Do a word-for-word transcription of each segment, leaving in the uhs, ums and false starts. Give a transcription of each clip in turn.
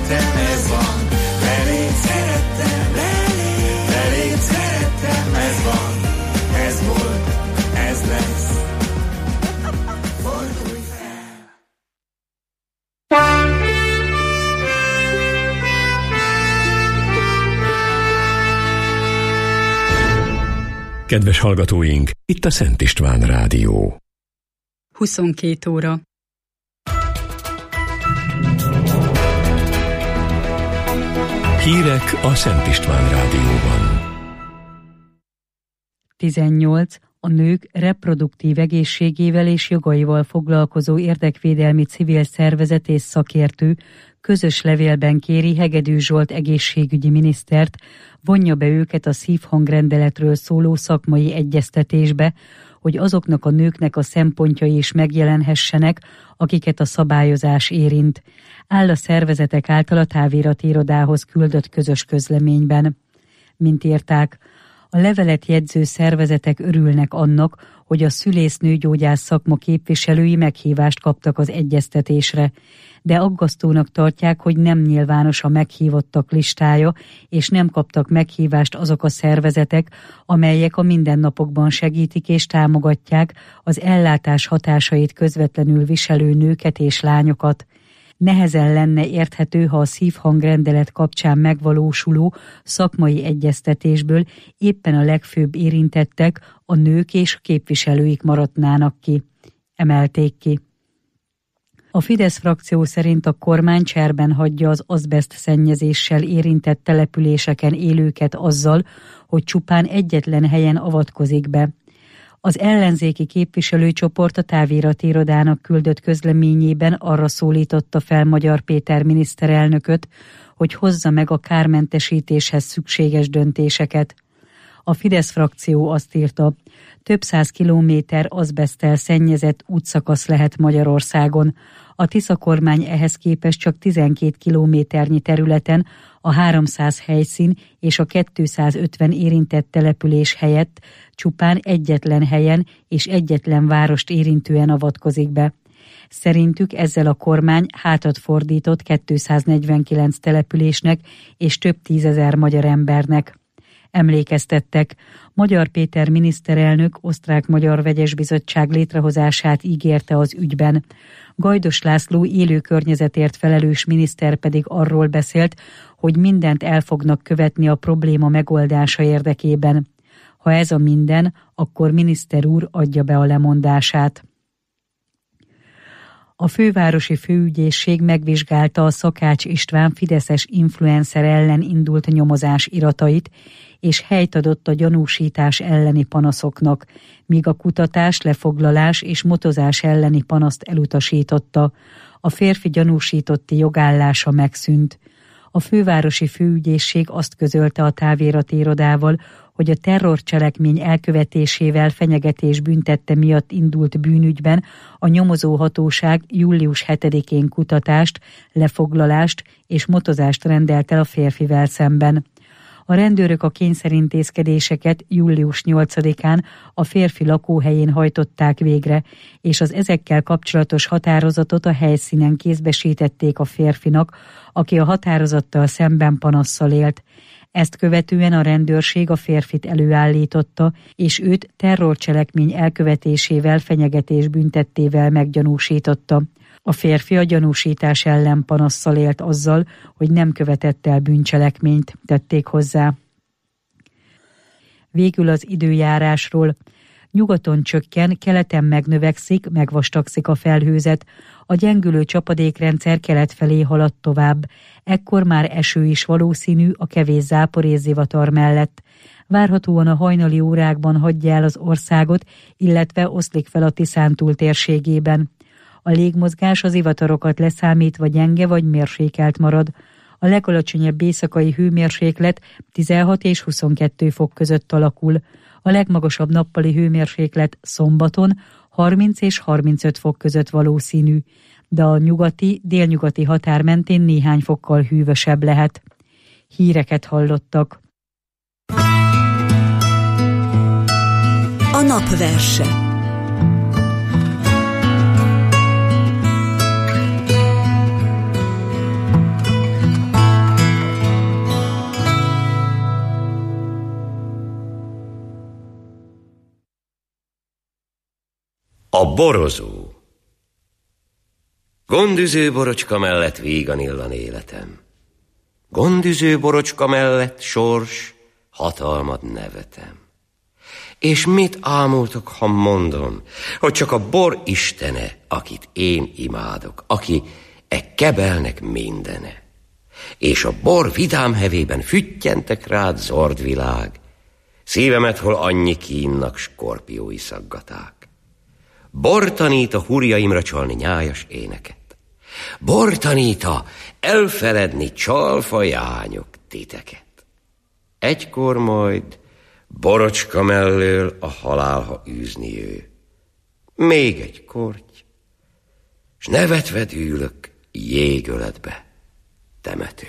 szerettem, ez van. Velét szerettem, velét, velét szerettem, ez van. Ez volt, ez lesz. Fordulj fel. Kedves hallgatóink, itt a Szent István Rádió. huszonkét óra. Hírek a Szent István Rádióban. tizennyolc. A nők reproduktív egészségével és jogaival foglalkozó érdekvédelmi civil szervezet és szakértő közös levélben kéri Hegedű Zsolt egészségügyi minisztert, vonja be őket a szívhangrendeletről szóló szakmai egyeztetésbe, hogy azoknak a nőknek a szempontjai is megjelenhessenek, akiket a szabályozás érint, áll a szervezetek által a távirati irodához küldött közös közleményben. Mint írták, a levelet jegyző szervezetek örülnek annak, hogy a szülésznőgyógyász szakma képviselői meghívást kaptak az egyeztetésre, de aggasztónak tartják, hogy nem nyilvános a meghívottak listája, és nem kaptak meghívást azok a szervezetek, amelyek a mindennapokban segítik és támogatják az ellátás hatásait közvetlenül viselő nőket és lányokat. Nehezen lenne érthető, ha a szívhangrendelet kapcsán megvalósuló szakmai egyeztetésből éppen a legfőbb érintettek, a nők és képviselőik maradnának ki, emelték ki. A Fidesz frakció szerint a kormány cserben hagyja az azbeszt szennyezéssel érintett településeken élőket azzal, hogy csupán egyetlen helyen avatkozik be. Az ellenzéki képviselőcsoport a távirati irodának küldött közleményében arra szólította fel Magyar Péter miniszterelnököt, hogy hozza meg a kármentesítéshez szükséges döntéseket. A Fidesz frakció azt írta, több száz kilométer azbeszttel szennyezett útszakasz lehet Magyarországon. A Tisza kormány ehhez képest csak tizenkét kilométernyi területen a háromszáz helyszín és a kétszázötven érintett település helyett csupán egyetlen helyen és egyetlen várost érintően avatkozik be. Szerintük ezzel a kormány hátat fordított kétszáznegyvenkilenc településnek és több tízezer magyar embernek. Emlékeztettek, Magyar Péter miniszterelnök osztrák-magyar vegyes bizottság létrehozását ígérte az ügyben. Gajdos László élő környezetért felelős miniszter pedig arról beszélt, hogy mindent el fognak követni a probléma megoldása érdekében. Ha ez a minden, akkor miniszter úr adja be a lemondását. A fővárosi főügyészség megvizsgálta a Szakács István fideszes influencer ellen indult nyomozás iratait, és helyt adott a gyanúsítás elleni panaszoknak, míg a kutatás, lefoglalás és motozás elleni panaszt elutasította. A férfi gyanúsítotti jogállása megszűnt. A fővárosi főügyészség azt közölte a távirati irodával, hogy a terrorcselekmény elkövetésével fenyegetés büntette miatt indult bűnügyben a nyomozóhatóság július hetedikén kutatást, lefoglalást és motozást rendelt el a férfivel szemben. A rendőrök a kényszerintézkedéseket július nyolcadikán a férfi lakóhelyén hajtották végre, és az ezekkel kapcsolatos határozatot a helyszínen kézbesítették a férfinak, aki a határozattal szemben panasszal élt. Ezt követően a rendőrség a férfit előállította, és őt terrorcselekmény elkövetésével fenyegetés büntettével meggyanúsította. A férfi a gyanúsítás ellen panasszal élt azzal, hogy nem követett el bűncselekményt, tették hozzá. Végül az időjárásról. Nyugaton csökken, keleten megnövekszik, megvastagszik a felhőzet. A gyengülő csapadékrendszer kelet felé halad tovább. Ekkor már eső is valószínű a kevés zápor és zivatar mellett. Várhatóan a hajnali órákban hagyja el az országot, illetve oszlik fel a Tiszántúl térségében. A légmozgás az zivatarokat leszámítva gyenge vagy mérsékelt marad. A legalacsonyabb éjszakai hőmérséklet tizenhat és huszonkettő fok között alakul. A legmagasabb nappali hőmérséklet szombaton harminc és harmincöt fok között valószínű, de a nyugati, délnyugati határ mentén néhány fokkal hűvösebb lehet. Híreket hallottak. A napverse. A borozó. Gondüző borocska mellett vígan illan életem. Gondüző borocska mellett sors, hatalmad nevetem. És mit ámultok, ha mondom, hogy csak a bor istene, akit én imádok, aki e kebelnek mindene. És a bor vidám hevében füttyentek rád zord világ, szívemet hol annyi kínnak skorpiói szaggaták. Bor tanít a hurjaimra csalni nyájas éneket. Bor tanít a elfeledni csalfa jányok titeket. Egykor majd borocska mellől a halál, ha űzni ő. Még egy korty, s nevetve dűlök jégöletbe, temető.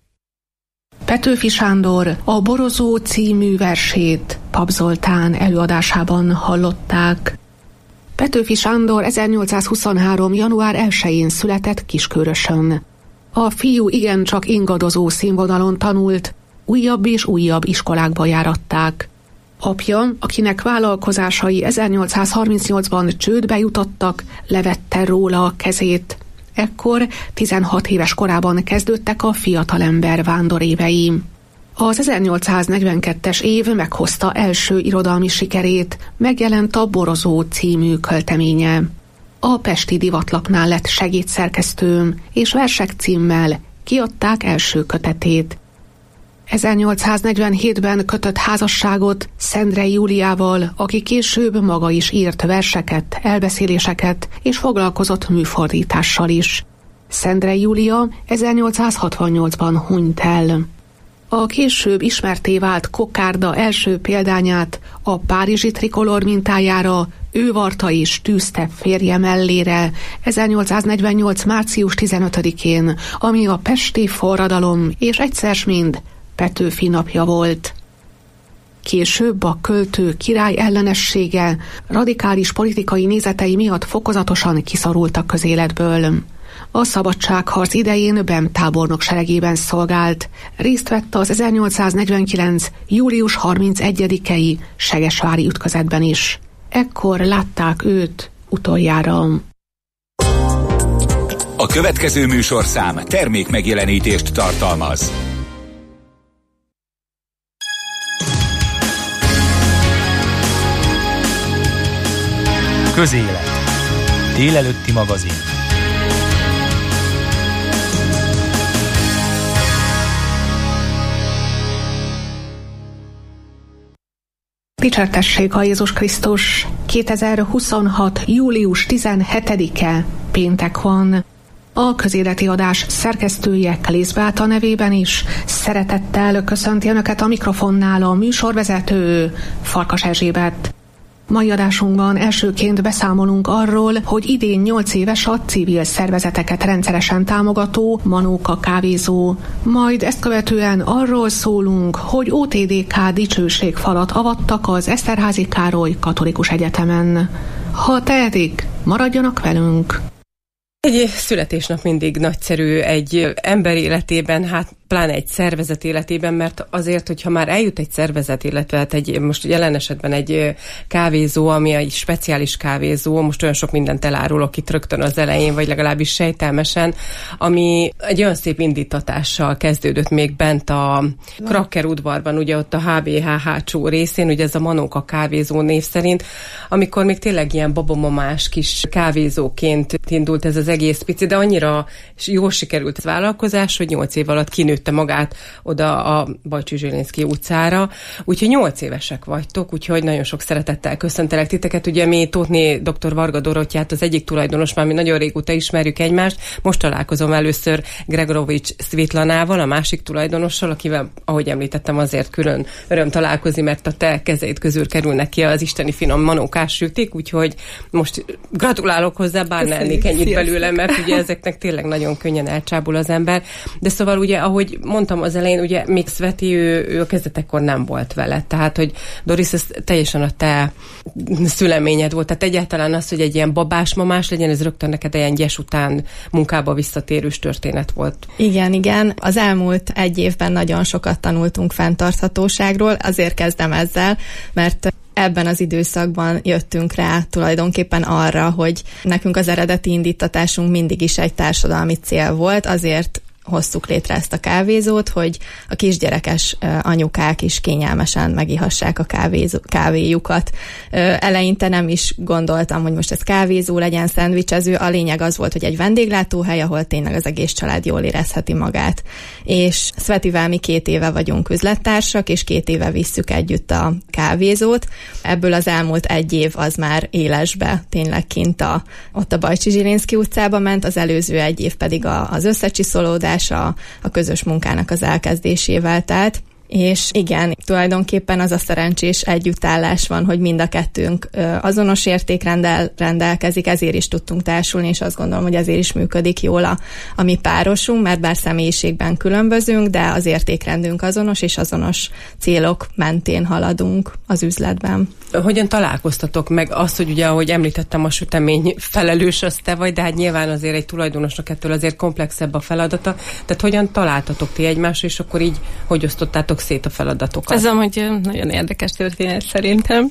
Petőfi Sándor a Borozó című versét Pap Zoltán előadásában hallották. Petőfi Sándor ezernyolcszázhuszonhárom. január elsején született Kiskörösön. A fiú igencsak ingadozó színvonalon tanult, újabb és újabb iskolákba járatták. Apja, akinek vállalkozásai ezernyolcszázharmincnyolcban csődbe jutottak, levette róla a kezét. Ekkor tizenhat éves korában kezdődtek a fiatalember vándorévei. Az ezernyolcszáznegyvenkettes év meghozta első irodalmi sikerét, megjelent a Borozó című költeménye. A Pesti Divatlapnál lett segédszerkesztő, és versek címmel kiadták első kötetét. ezernyolcszáznegyvenhétben kötött házasságot Szendrei Júliával, aki később maga is írt verseket, elbeszéléseket, és foglalkozott műfordítással is. Szendrei Júlia ezernyolcszázhatvannyolcban hunyt el. A később ismertté vált kokárda első példányát a párizsi trikolor mintájára ő varta és tűzte férje mellére ezernyolcszáznegyvennyolc. március tizenötödikén, ami a pesti forradalom és egyszer mind Petőfi napja volt. Később a költő király ellenessége, radikális politikai nézetei miatt fokozatosan kiszorult a közéletből. A szabadságharc idején Bem tábornok seregében szolgált, részt vett az ezernyolcszáznegyvenkilenc. július harmincegyedikei segesvári ütközetben is. Ekkor látták őt utoljára. A következő műsorszám termék megjelenítést tartalmaz. Közélet. Délelőtti magazin. Dicsértessék a Jézus Krisztus! kétezer-huszonhat. július tizenhetedike péntek van. A közéleti adás szerkesztője Klész Beáta nevében is szeretettel köszönti Önöket a mikrofonnál a műsorvezető Farkas Erzsébet. Mai adásunkban elsőként beszámolunk arról, hogy idén nyolc éves a civil szervezeteket rendszeresen támogató Manóka kávézó. Majd ezt követően arról szólunk, hogy o té dé ká dicsőségfalat avattak az Eszterházy Károly Katolikus Egyetemen. Ha tehetik, maradjanak velünk! Egy születésnap mindig nagyszerű egy ember életében, hát pláne egy szervezet életében, mert azért, hogyha már eljut egy szervezet, illetve hát egy, most jelen esetben egy kávézó, ami egy speciális kávézó, most olyan sok mindent elárulok itt rögtön az elején, vagy legalábbis sejtelmesen, ami egy olyan szép indítatással kezdődött még bent a Krakker udvarban, ugye ott a há bé há hátsó részén, ugye ez a Manóka kávézó név szerint, amikor még tényleg ilyen babamamás kis kávézóként indult ez az egész pici, de annyira jól sikerült ez a vállalkozás, hogy nyolc év alatt kinőtte magát oda a Bajcsy Zsilinszky utcára. Úgyhogy nyolc évesek vagytok, úgyhogy nagyon sok szeretettel köszöntelek titeket. Ugye mi Tóthné doktor Varga Dorottyát, az egyik tulajdonos, már mi nagyon régóta ismerjük egymást. Most találkozom először Gregorovics Szvitlanával, a másik tulajdonossal, akivel, ahogy említettem, azért külön öröm találkozni, mert a te kezeid közül kerülnek ki az isteni finom manókás sütik, úgyhogy most gratulálok hozzá, bár ne ennék ennyit belőle, mert ugye ezeknek tényleg nagyon könnyen elcsábul az ember. De szóval ugye, ahogy mondtam az elején, ugye még Sveti, ő, ő a kezdetekkor nem volt vele. Tehát, hogy Doris, ez teljesen a te szüleményed volt. Tehát egyáltalán az, hogy egy ilyen babás-mamás legyen, ez rögtön neked ilyen gyes után munkába visszatérős történet volt. Igen, igen. Az elmúlt egy évben nagyon sokat tanultunk fenntarthatóságról. Azért kezdem ezzel, mert ebben az időszakban jöttünk rá tulajdonképpen arra, hogy nekünk az eredeti indítatásunk mindig is egy társadalmi cél volt, azért hoztuk létre ezt a kávézót, hogy a kisgyerekes anyukák is kényelmesen megihassák a kávézó, kávéjukat. Eleinte nem is gondoltam, hogy most ez kávézó legyen, szendvicsező, a lényeg az volt, hogy egy vendéglátóhely, ahol tényleg az egész család jól érezheti magát. És Szvetivel mi két éve vagyunk üzlettársak, és két éve visszük együtt a kávézót. Ebből az elmúlt egy év az már élesbe, tényleg kint a, ott a Bajcsi Zsilinszky utcába ment, az előző egy év pedig a, az összecsiszolódás, A, a közös munkának az elkezdésével telt. És igen, tulajdonképpen az a szerencsés együttállás van, hogy mind a kettőnk azonos értékrenddel rendelkezik, ezért is tudtunk társulni, és azt gondolom, hogy ezért is működik jól a, a mi párosunk, mert bár személyiségben különbözünk, de az értékrendünk azonos, és azonos célok mentén haladunk az üzletben. Hogyan találkoztatok meg azt, hogy ugye, ahogy említettem, a sütemény felelős az te vagy, de hát nyilván azért egy tulajdonosnak ettől azért komplexebb a feladata. Tehát hogyan találtatok ti egymásra, és akkor így hogy osztottátok szét a feladatokat? Ez amúgy nagyon érdekes történet szerintem,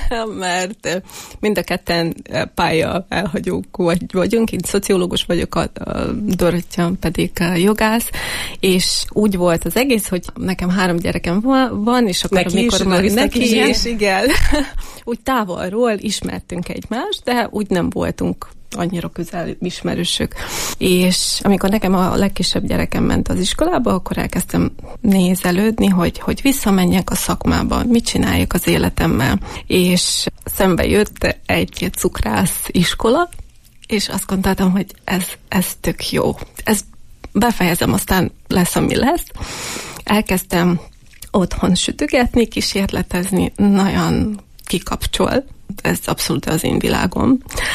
mert mind a ketten pálya elhagyók vagy, vagyunk, én szociológus vagyok, a, a Dorottya pedig a jogász, és úgy volt az egész, hogy nekem három gyerekem van, és akkor neki amikor is, már neki, neki neki is, igen, úgy távolról ismertünk egymást, de úgy nem voltunk annyira közel ismerősök. És amikor nekem a legkisebb gyerekem ment az iskolába, akkor elkezdtem nézelődni, hogy, hogy visszamenjek a szakmába, mit csináljak az életemmel. És szembe jött egy cukrász iskola, és azt gondoltam, hogy ez, ez tök jó. Ez befejezem, aztán lesz, ami lesz. Elkezdtem otthon sütögetni, kísérletezni, nagyon kikapcsol. Ez abszolút az én világom.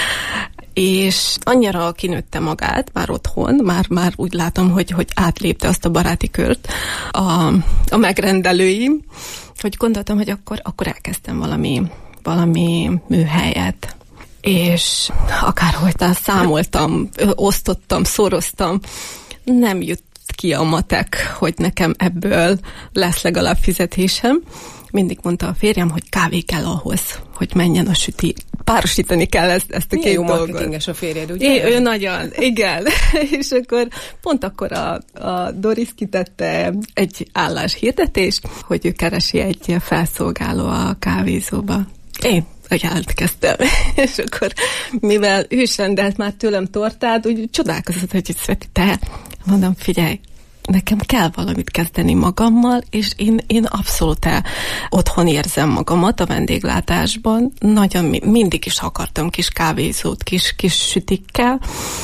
És annyira kinőtte magát már otthon, már, már úgy látom, hogy, hogy átlépte azt a baráti kört a, a megrendelőim, hogy gondoltam, hogy akkor, akkor elkezdtem valami, valami műhelyet. És akárhogy számoltam, osztottam, szoroztam, nem jött ki a matek, hogy nekem ebből lesz legalább fizetésem. Mindig mondta a férjem, hogy kávé kell ahhoz, hogy menjen a süti. Párosítani kell ezt, ezt a milyen két jó dolgot. marketinges a férjed, ugye? É, ő nagyon, igen. És akkor pont akkor a, a Doris kitette egy álláshirdetést, hogy ő keresi egy felszolgáló a kávézóba. Én jelentkeztem. És akkor, mivel ő is rendelt már tőlem tortát, úgy csodálkozott, hogy Szveti, te, mondom, figyelj, nekem kell valamit kezdeni magammal, és én, én abszolút el otthon érzem magamat a vendéglátásban. Nagyon mindig is akartam kis kávézót, kis, kis sütikkel,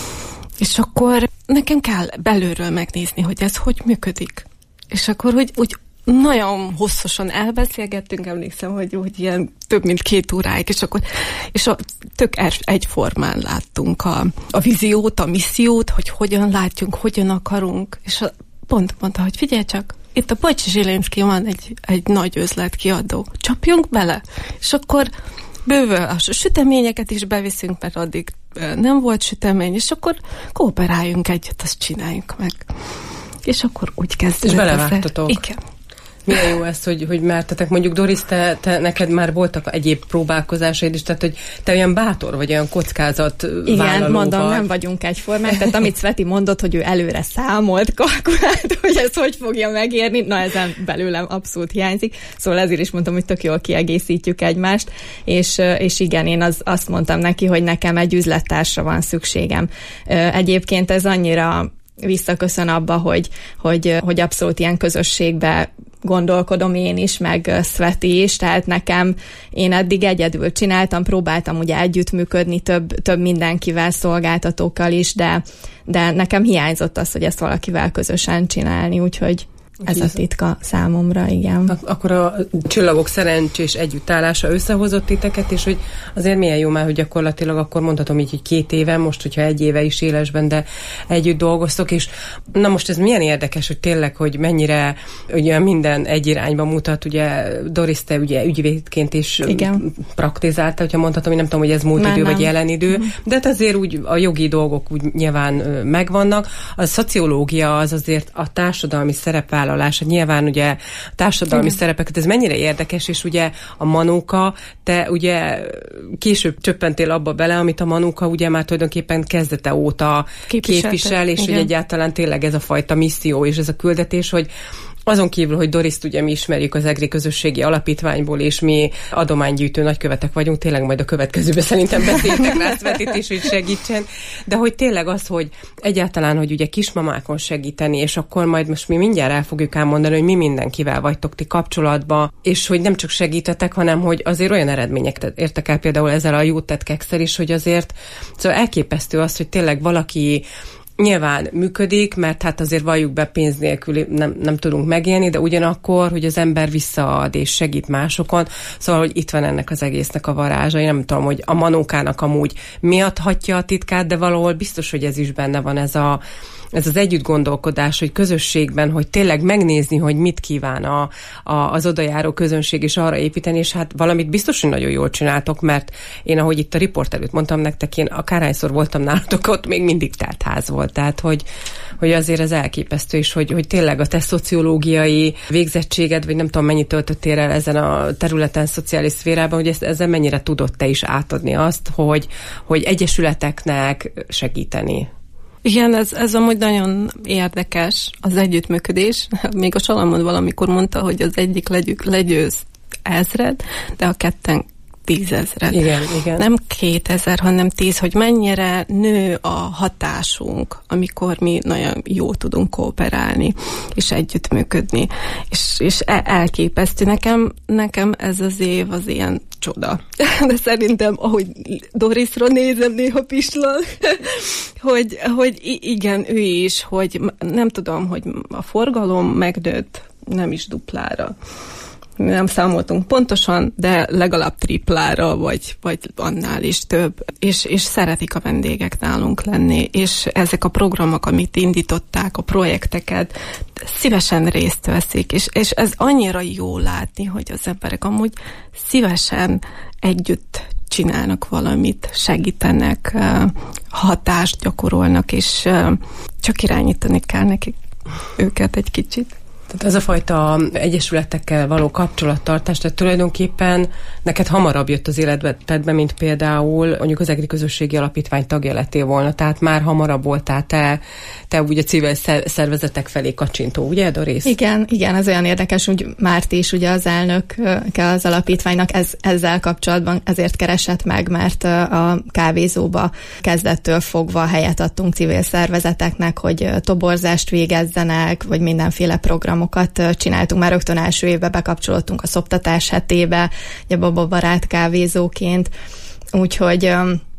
és akkor nekem kell belülről megnézni, hogy ez hogy működik. És akkor, hogy úgy nagyon hosszasan elbeszélgettünk, emlékszem, hogy, hogy ilyen több mint két óráig, és akkor és a, tök egyformán láttunk a, a víziót, a missziót, hogy hogyan látjunk, hogyan akarunk, és a, pont mondta, hogy figyelj csak, itt a Bajcsi Zsilinszky van egy, egy nagy üzletkiadó, csapjunk bele, és akkor bővül a süteményeket is beviszünk, mert addig nem volt sütemény, és akkor kooperáljunk együtt, azt csináljuk meg. És akkor úgy kezdődött. És belevágtatok. Igen. Milyen jó ez, hogy, hogy mertetek, mondjuk Doris, te, te, neked már voltak egyéb próbálkozásaid is, tehát hogy te olyan bátor vagy, olyan kockázat igen, vállaló mondom, vagy. Nem vagyunk egyformák, tehát amit Szveti mondott, hogy ő előre számolt, kalkulált, hogy ez hogy fogja megérni, na ezen belőlem abszolút hiányzik, szóval ezért is mondtam, hogy tök jól kiegészítjük egymást, és, és igen, én az, azt mondtam neki, hogy nekem egy üzlettársra van szükségem. Egyébként ez annyira visszaköszön abba, hogy, hogy, hogy abszolút ilyen közösségbe gondolkodom én is, meg Szveti is, tehát nekem én eddig egyedül csináltam, próbáltam ugye együttműködni több, több mindenkivel, szolgáltatókkal is, de, de nekem hiányzott az, hogy ezt valakivel közösen csinálni, úgyhogy ez a titka számomra, igen. Ak- akkor a csillagok szerencsés együttállása összehozott titeket, és hogy azért milyen jó már, hogy gyakorlatilag akkor mondhatom így, hogy két éve, most, hogyha egy éve is élesben, de együtt dolgoztok, és na most ez milyen érdekes, hogy tényleg, hogy mennyire ugye minden egy irányba mutat, ugye Doris, te ugye ügyvédként is igen. praktizálta, hogyha mondhatom, hogy nem tudom, hogy ez múlt idő vagy jelen idő, mm. de hát azért úgy a jogi dolgok úgy nyilván megvannak. A szociológia az azért a társadalmi szerepvállás szerepvállalás. Nyilván ugye a társadalmi igen. szerepeket, ez mennyire érdekes, és ugye a Manóka, te ugye később csöppentél abba bele, amit a Manóka ugye már tulajdonképpen kezdete óta képvisel, és igen. hogy egyáltalán tényleg ez a fajta misszió és ez a küldetés, hogy azon kívül, hogy Doriszt ugye mi ismerjük az EGRI közösségi alapítványból, és mi adománygyűjtő nagykövetek vagyunk, tényleg majd a következőben szerintem beszéltek rá vetítés, hogy segítsen, de hogy tényleg az, hogy egyáltalán, hogy ugye kismamákon segíteni, és akkor majd most mi mindjárt el fogjuk elmondani, hogy mi mindenkivel vagytok ti kapcsolatba, és hogy nem csak segítetek, hanem hogy azért olyan eredményeket értek el például ezzel a Youth Tech kekszel is, hogy azért szóval elképesztő az, hogy tényleg valaki nyilván működik, mert hát azért valljuk be, pénz nélkül nem, nem tudunk megélni, de ugyanakkor, hogy az ember visszaad és segít másokon, szóval, hogy itt van ennek az egésznek a varázsa. Én nem tudom, hogy a Manókának amúgy mi adhatja a titkát, de valahol biztos, hogy ez is benne van, ez a ez az együtt gondolkodás, hogy közösségben, hogy tényleg megnézni, hogy mit kíván a, a, az odajáró közönség, és arra építeni, és hát valamit biztos, hogy nagyon jól csináltok, mert én, ahogy itt a riport előtt mondtam nektek, én akárhányszor voltam nálatok, ott még mindig telt ház volt. Tehát, hogy, hogy azért ez elképesztő, és hogy, hogy tényleg a te szociológiai végzettséged, vagy nem tudom, mennyit töltöttél el ezen a területen, szociális szférában, hogy ezt, ezzel mennyire tudod te is átadni azt, hogy, hogy egyesületeknek segíteni. Igen, ez, ez amúgy nagyon érdekes, az együttműködés. Még a Salamon valamikor mondta, hogy az egyik legyük, legyőz ezred, de a ketten tízezred. Igen, igen. Nem kétezer, hanem tíz, hogy mennyire nő a hatásunk, amikor mi nagyon jól tudunk kooperálni, és együttműködni. És, és elképesztő. Nekem, nekem ez az év az ilyen csoda. De szerintem, ahogy Dorisra nézem néha pislal, hogy, hogy igen, ő is, hogy nem tudom, hogy a forgalom megnőtt, nem is duplára. Nem számoltunk pontosan, de legalább triplára, vagy, vagy annál is több. És, és szeretik a vendégek nálunk lenni, és ezek a programok, amit indították, a projekteket, szívesen részt veszik, és, és ez annyira jó látni, hogy az emberek amúgy szívesen együtt csinálnak valamit, segítenek, hatást gyakorolnak, és csak irányítani kell nekik őket egy kicsit. Tehát ez a fajta egyesületekkel való kapcsolattartás, tehát tulajdonképpen neked hamarabb jött az életedbe, mint például mondjuk az EGRI közösségi alapítvány tagja lettél volna, tehát már hamarabb voltál te, te úgy a civil szervezetek felé kacsintó, ugye, Doris? Igen, igen, ez olyan érdekes, hogy Márti is ugye az elnöke az alapítványnak ez, ezzel kapcsolatban ezért keresett meg, mert a kávézóba kezdettől fogva helyet adtunk civil szervezeteknek, hogy toborzást végezzenek, vagy mindenféle program csináltunk, már rögtön első évben bekapcsolódtunk a szoptatás hetébe, ugye Baba Barát kávézóként, úgyhogy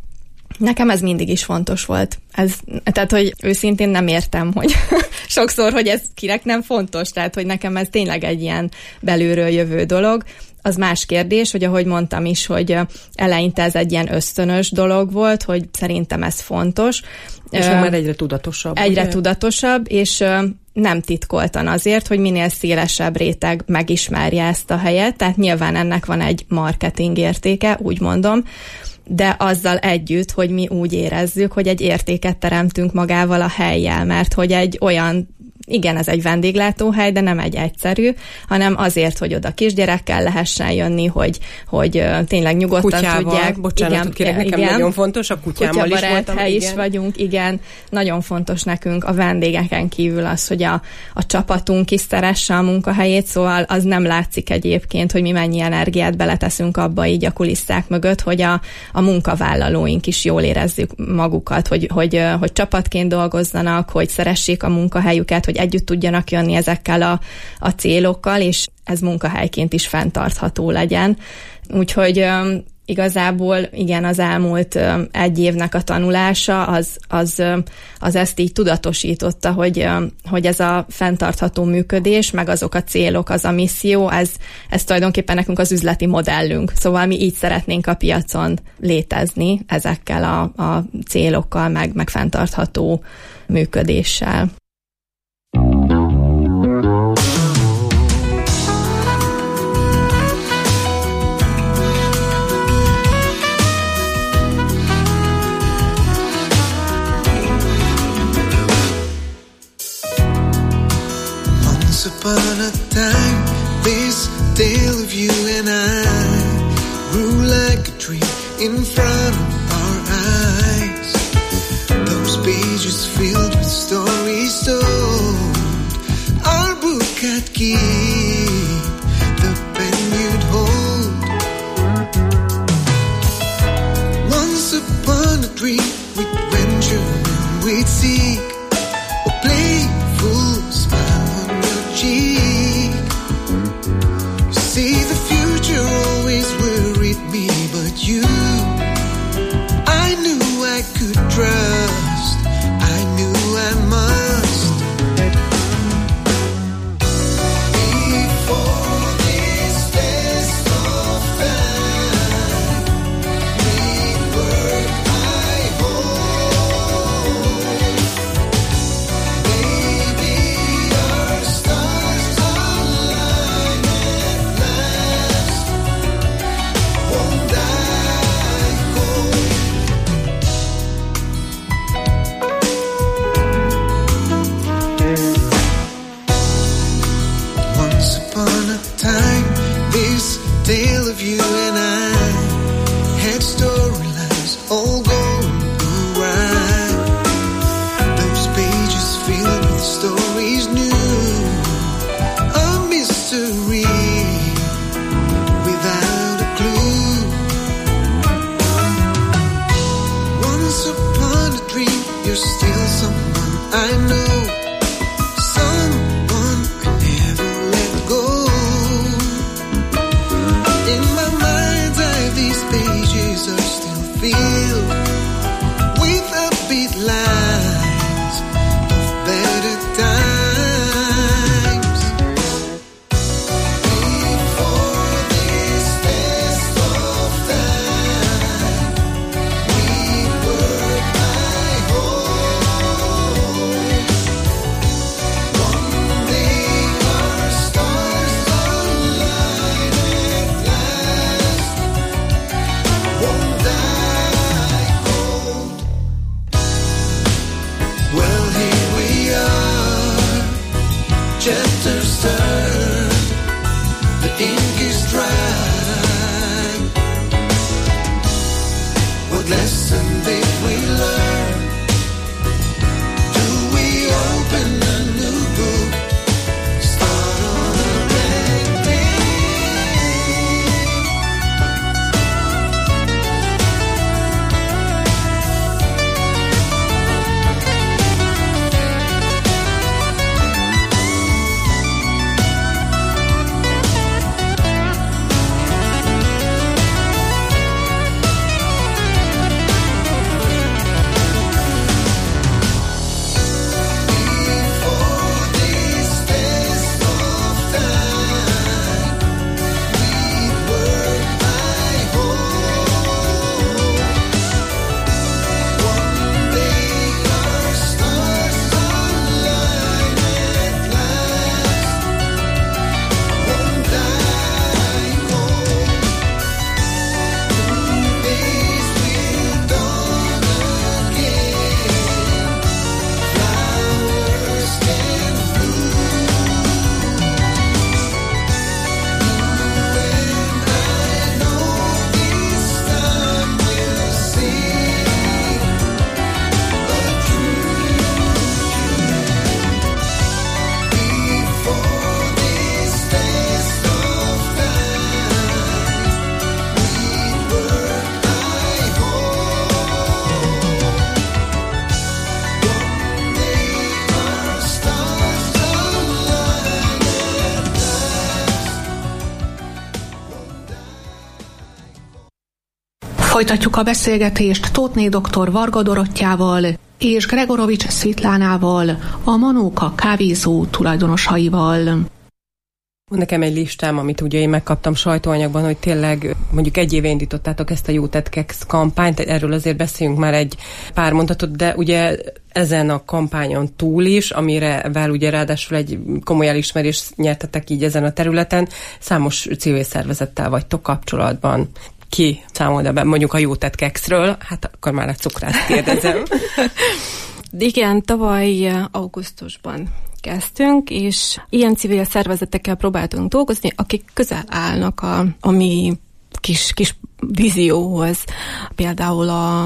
nekem ez mindig is fontos volt. Ez, tehát, hogy őszintén nem értem, hogy sokszor, hogy ez kinek nem fontos, tehát, hogy nekem ez tényleg egy ilyen belülről jövő dolog. Az más kérdés, hogy ahogy mondtam is, hogy eleinte ez egy ilyen ösztönös dolog volt, hogy szerintem ez fontos. És uh, már egyre tudatosabb. Egyre ugye? tudatosabb, és uh, nem titkoltan azért, hogy minél szélesebb réteg megismerje ezt a helyet, tehát nyilván ennek van egy marketing értéke, úgy mondom, de azzal együtt, hogy mi úgy érezzük, hogy egy értéket teremtünk magával a hellyel, mert hogy egy olyan, igen, ez egy vendéglátóhely, de nem egy egyszerű, hanem azért, hogy oda kisgyerekkel lehessen jönni, hogy, hogy tényleg nyugodtan kutyával, tudják. Bocsánatot kérek, nekem igen, nagyon fontos, a kutyámmal is voltam. Hely igen. is vagyunk, igen. Nagyon fontos nekünk a vendégeken kívül az, hogy a, a csapatunk is szeresse a munkahelyét, szóval az nem látszik egyébként, hogy mi mennyi energiát beleteszünk abba így a kulisszák mögött, hogy a, a munkavállalóink is jól érezzük magukat, hogy, hogy, hogy csapatként dolgozzanak, hogy szeressék a munkahelyüket, hogy együtt tudjanak jönni ezekkel a, a célokkal, és ez munkahelyként is fenntartható legyen. Úgyhogy um, igazából igen, az elmúlt um, egy évnek a tanulása az, az, um, az ezt így tudatosította, hogy, um, hogy ez a fenntartható működés, meg azok a célok, az a misszió, ez, ez tulajdonképpen nekünk az üzleti modellünk. Szóval mi így szeretnénk a piacon létezni ezekkel a, a célokkal, meg, meg fenntartható működéssel. Once upon a time, this tale of you and I grew like a tree in front of our eyes. Those pages filled with stories told, our book I'd keep, the pen you'd hold. Once upon a dream, we'd venture and we'd seek a playful smile on your cheek. You see, the future always worried me, but you, I knew I could trust, I knew I must. Before this test of time, we'd work, I hope. Maybe our stars align at last. Won't I hope? Once upon a time, this tale of you and I had storylines all going awry. Those pages filled with stories new, a mystery without a clue. Once upon a dream, you're still someone I know, someone I never let go. In my mind's eye, these pages are still filled with upbeat lines of better times. Before this test of time, we'd work, I hope. One day our stars align at last. Won't I hold? Well, here we are, chapters turn, the ink is dry. What lesson did we learn? Do we open a new book, start on a blank page? Before this test of time, we'd work, I hope. One day our stars align at last. Won't I hope? New days will dawn again, flowers can bloom. I know this time we'll see a true before this test of time. We'd work, I hope. One day our stars align at last. Folytatjuk a beszélgetést Tóthné doktor Varga Dorottyával és Gregorovics Szvitlánával, a Manóka kávézó tulajdonosaival. Van nekem egy listám, amit ugye én megkaptam sajtóanyagban, hogy tényleg mondjuk egy éve indítottátok ezt a Jó tett Keksz kampányt, erről azért beszéljünk már egy pár mondatot, de ugye ezen a kampányon túl is, amirevel ugye ráadásul egy komoly elismerést nyertetek így ezen a területen, számos civil szervezettel vagytok kapcsolatban. Ki számolna be mondjuk a Jó tett Kekszről? Hát akkor már a cukrászt kérdezem. Igen, tavaly augusztusban kezdtünk, és ilyen civil szervezetekkel próbáltunk dolgozni, akik közel állnak a, a mi kis, kis vízióhoz. Például a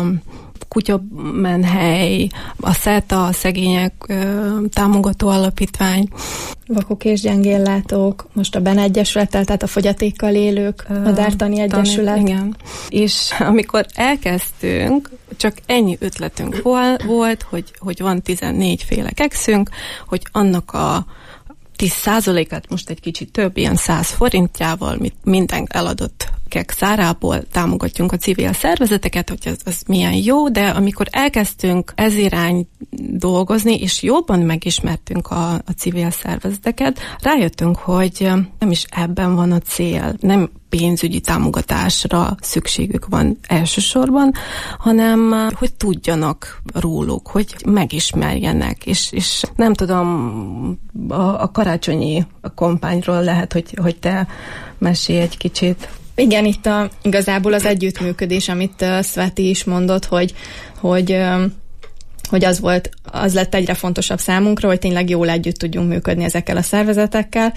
Kutyamenhely, a SZETA, a Szegények ö, Támogató Alapítvány. Vakok és gyengéllátók, most a Ben Egyesülettel, tehát a fogyatékkal élők, Madártani Egyesület. Igen. És amikor elkezdtünk, csak ennyi ötletünk volt, hogy, hogy van tizennégy féle kekszünk, hogy annak a tíz százalékát most egy kicsit több, ilyen száz forintjával, minden eladott kek szárából támogatjunk a civil szervezeteket, hogy ez, ez milyen jó, de amikor elkezdtünk ez irány dolgozni, és jobban megismertünk a, a civil szervezeteket, rájöttünk, hogy nem is ebben van a cél, nem pénzügyi támogatásra szükségük van elsősorban, hanem hogy tudjanak róluk, hogy megismerjenek, és, és nem tudom, a, a karácsonyi kampányról lehet, hogy, hogy te mesélj egy kicsit. Igen, itt a, igazából az együttműködés, amit uh, Sveti is mondott, hogy, hogy, uh, hogy az volt, az lett egyre fontosabb számunkra, hogy tényleg jól együtt tudjunk működni ezekkel a szervezetekkel,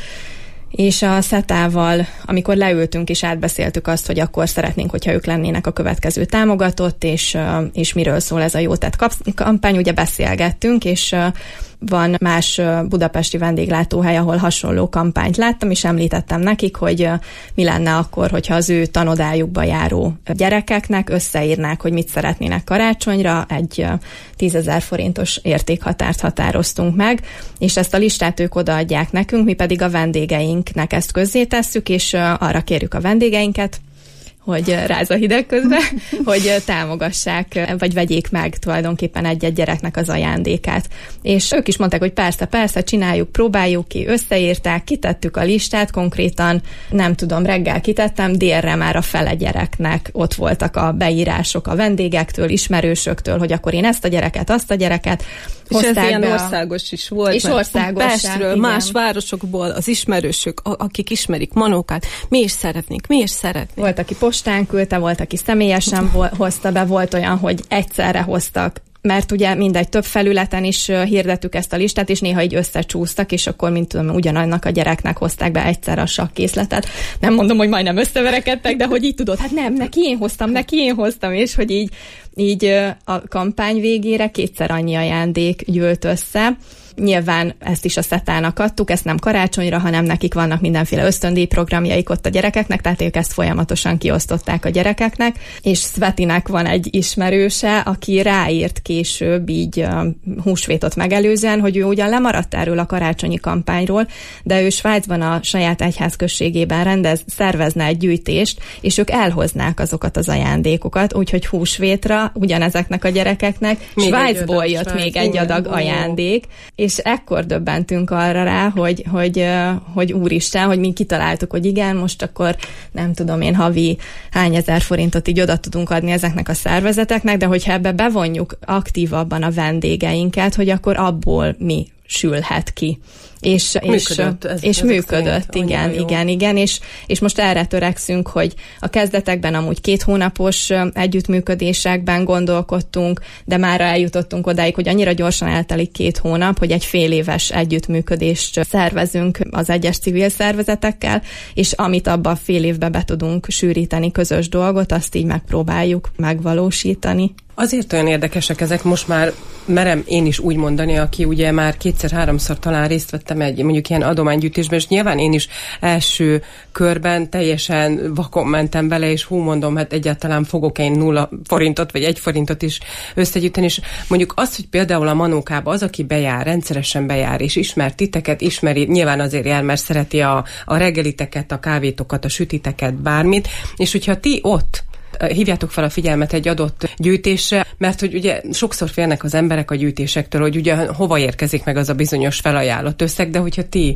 és a SZETA-val, amikor leültünk és átbeszéltük azt, hogy akkor szeretnénk, hogyha ők lennének a következő támogatott, és, uh, és miről szól ez a Jó Tett kampány, ugye beszélgettünk, és uh, van más budapesti vendéglátóhely, ahol hasonló kampányt láttam, és említettem nekik, hogy mi lenne akkor, hogyha az ő tanodájukba járó gyerekeknek összeírnák, hogy mit szeretnének karácsonyra, egy tízezer forintos értékhatárt határoztunk meg, és ezt a listát ők odaadják nekünk, mi pedig a vendégeinknek ezt közzétesszük, és arra kérjük a vendégeinket, hogy ráz a hideg közben, hogy támogassák, vagy vegyék meg tulajdonképpen egy-egy gyereknek az ajándékát. És ők is mondták, hogy persze, persze, csináljuk, próbáljuk ki, összeírták, kitettük a listát, konkrétan, nem tudom, reggel kitettem, délre már a fele gyereknek ott voltak a beírások a vendégektől, ismerősöktől, hogy akkor én ezt a gyereket, azt a gyereket. És ez ilyen a... országos is volt. És országos. Pestről, más városokból az ismerősök, akik ismerik Manókát, mi is szeretnénk, mi is szeretnénk. Volt, aki postán küldte, volt, aki személyesen hozta be, volt olyan, hogy egyszerre hoztak, mert ugye mindegy, több felületen is hirdettük ezt a listát, és néha így összecsúsztak, és akkor, mint tudom, ugyanannak a gyereknek hozták be egyszerre a sakkészletet. Nem mondom, hogy majdnem összeverekedtek, de hogy így tudod, hát nem, neki én hoztam, neki én hoztam, és hogy így, így a kampány végére kétszer annyi ajándék gyűlt össze. Nyilván ezt is a szetának adtuk, ezt nem karácsonyra, hanem nekik vannak mindenféle ösztöndíjprogramjaik ott a gyerekeknek, tehát ők ezt folyamatosan kiosztották a gyerekeknek, és Svetinek van egy ismerőse, aki ráírt később így uh, húsvétot megelőzően, hogy ő ugyan lemaradt erről a karácsonyi kampányról, de ő Svájcban a saját egyházközségében rendez, szervezne egy gyűjtést, és ők elhoznák azokat az ajándékokat, úgyhogy húsvétra ugyanezeknek a gyerekeknek még Svájcból jött Svájc, még egy adag ó. ajándék, és ekkor döbbentünk arra rá, hogy, hogy, hogy úristen, hogy mi kitaláltuk, hogy igen, most akkor nem tudom én havi hány ezer forintot így oda tudunk adni ezeknek a szervezeteknek, de hogyha ebbe bevonjuk aktívabban a vendégeinket, hogy akkor abból mi sülhet ki. És, működött, és, és működött, igen, igen, igen, és, és most erre törekszünk, hogy a kezdetekben amúgy két hónapos együttműködésekben gondolkodtunk, de már eljutottunk odáig, hogy annyira gyorsan eltelik két hónap, hogy egy fél éves együttműködést szervezünk az egyes civil szervezetekkel, és amit abba a fél évbe be tudunk sűríteni közös dolgot, azt így megpróbáljuk megvalósítani. Azért olyan érdekesek ezek, most már merem én is úgy mondani, aki ugye már kétszer-háromszor talán részt vettem egy mondjuk ilyen adománygyűjtésben, és nyilván én is első körben teljesen vakon mentem bele, és hú mondom, hát egyáltalán fogok én nulla forintot, vagy egy forintot is összegyűjteni, és mondjuk azt, hogy például a Manókába az, aki bejár, rendszeresen bejár, és ismer titeket, ismeri, nyilván azért jár, mert szereti a, a reggeliteket, a kávétokat, a sütiteket, bármit, és hogyha ti ott hívjátok fel a figyelmet egy adott gyűjtésre, mert hogy ugye sokszor félnek az emberek a gyűjtésektől, hogy ugye hova érkezik meg az a bizonyos felajánlott összeg, de hogyha ti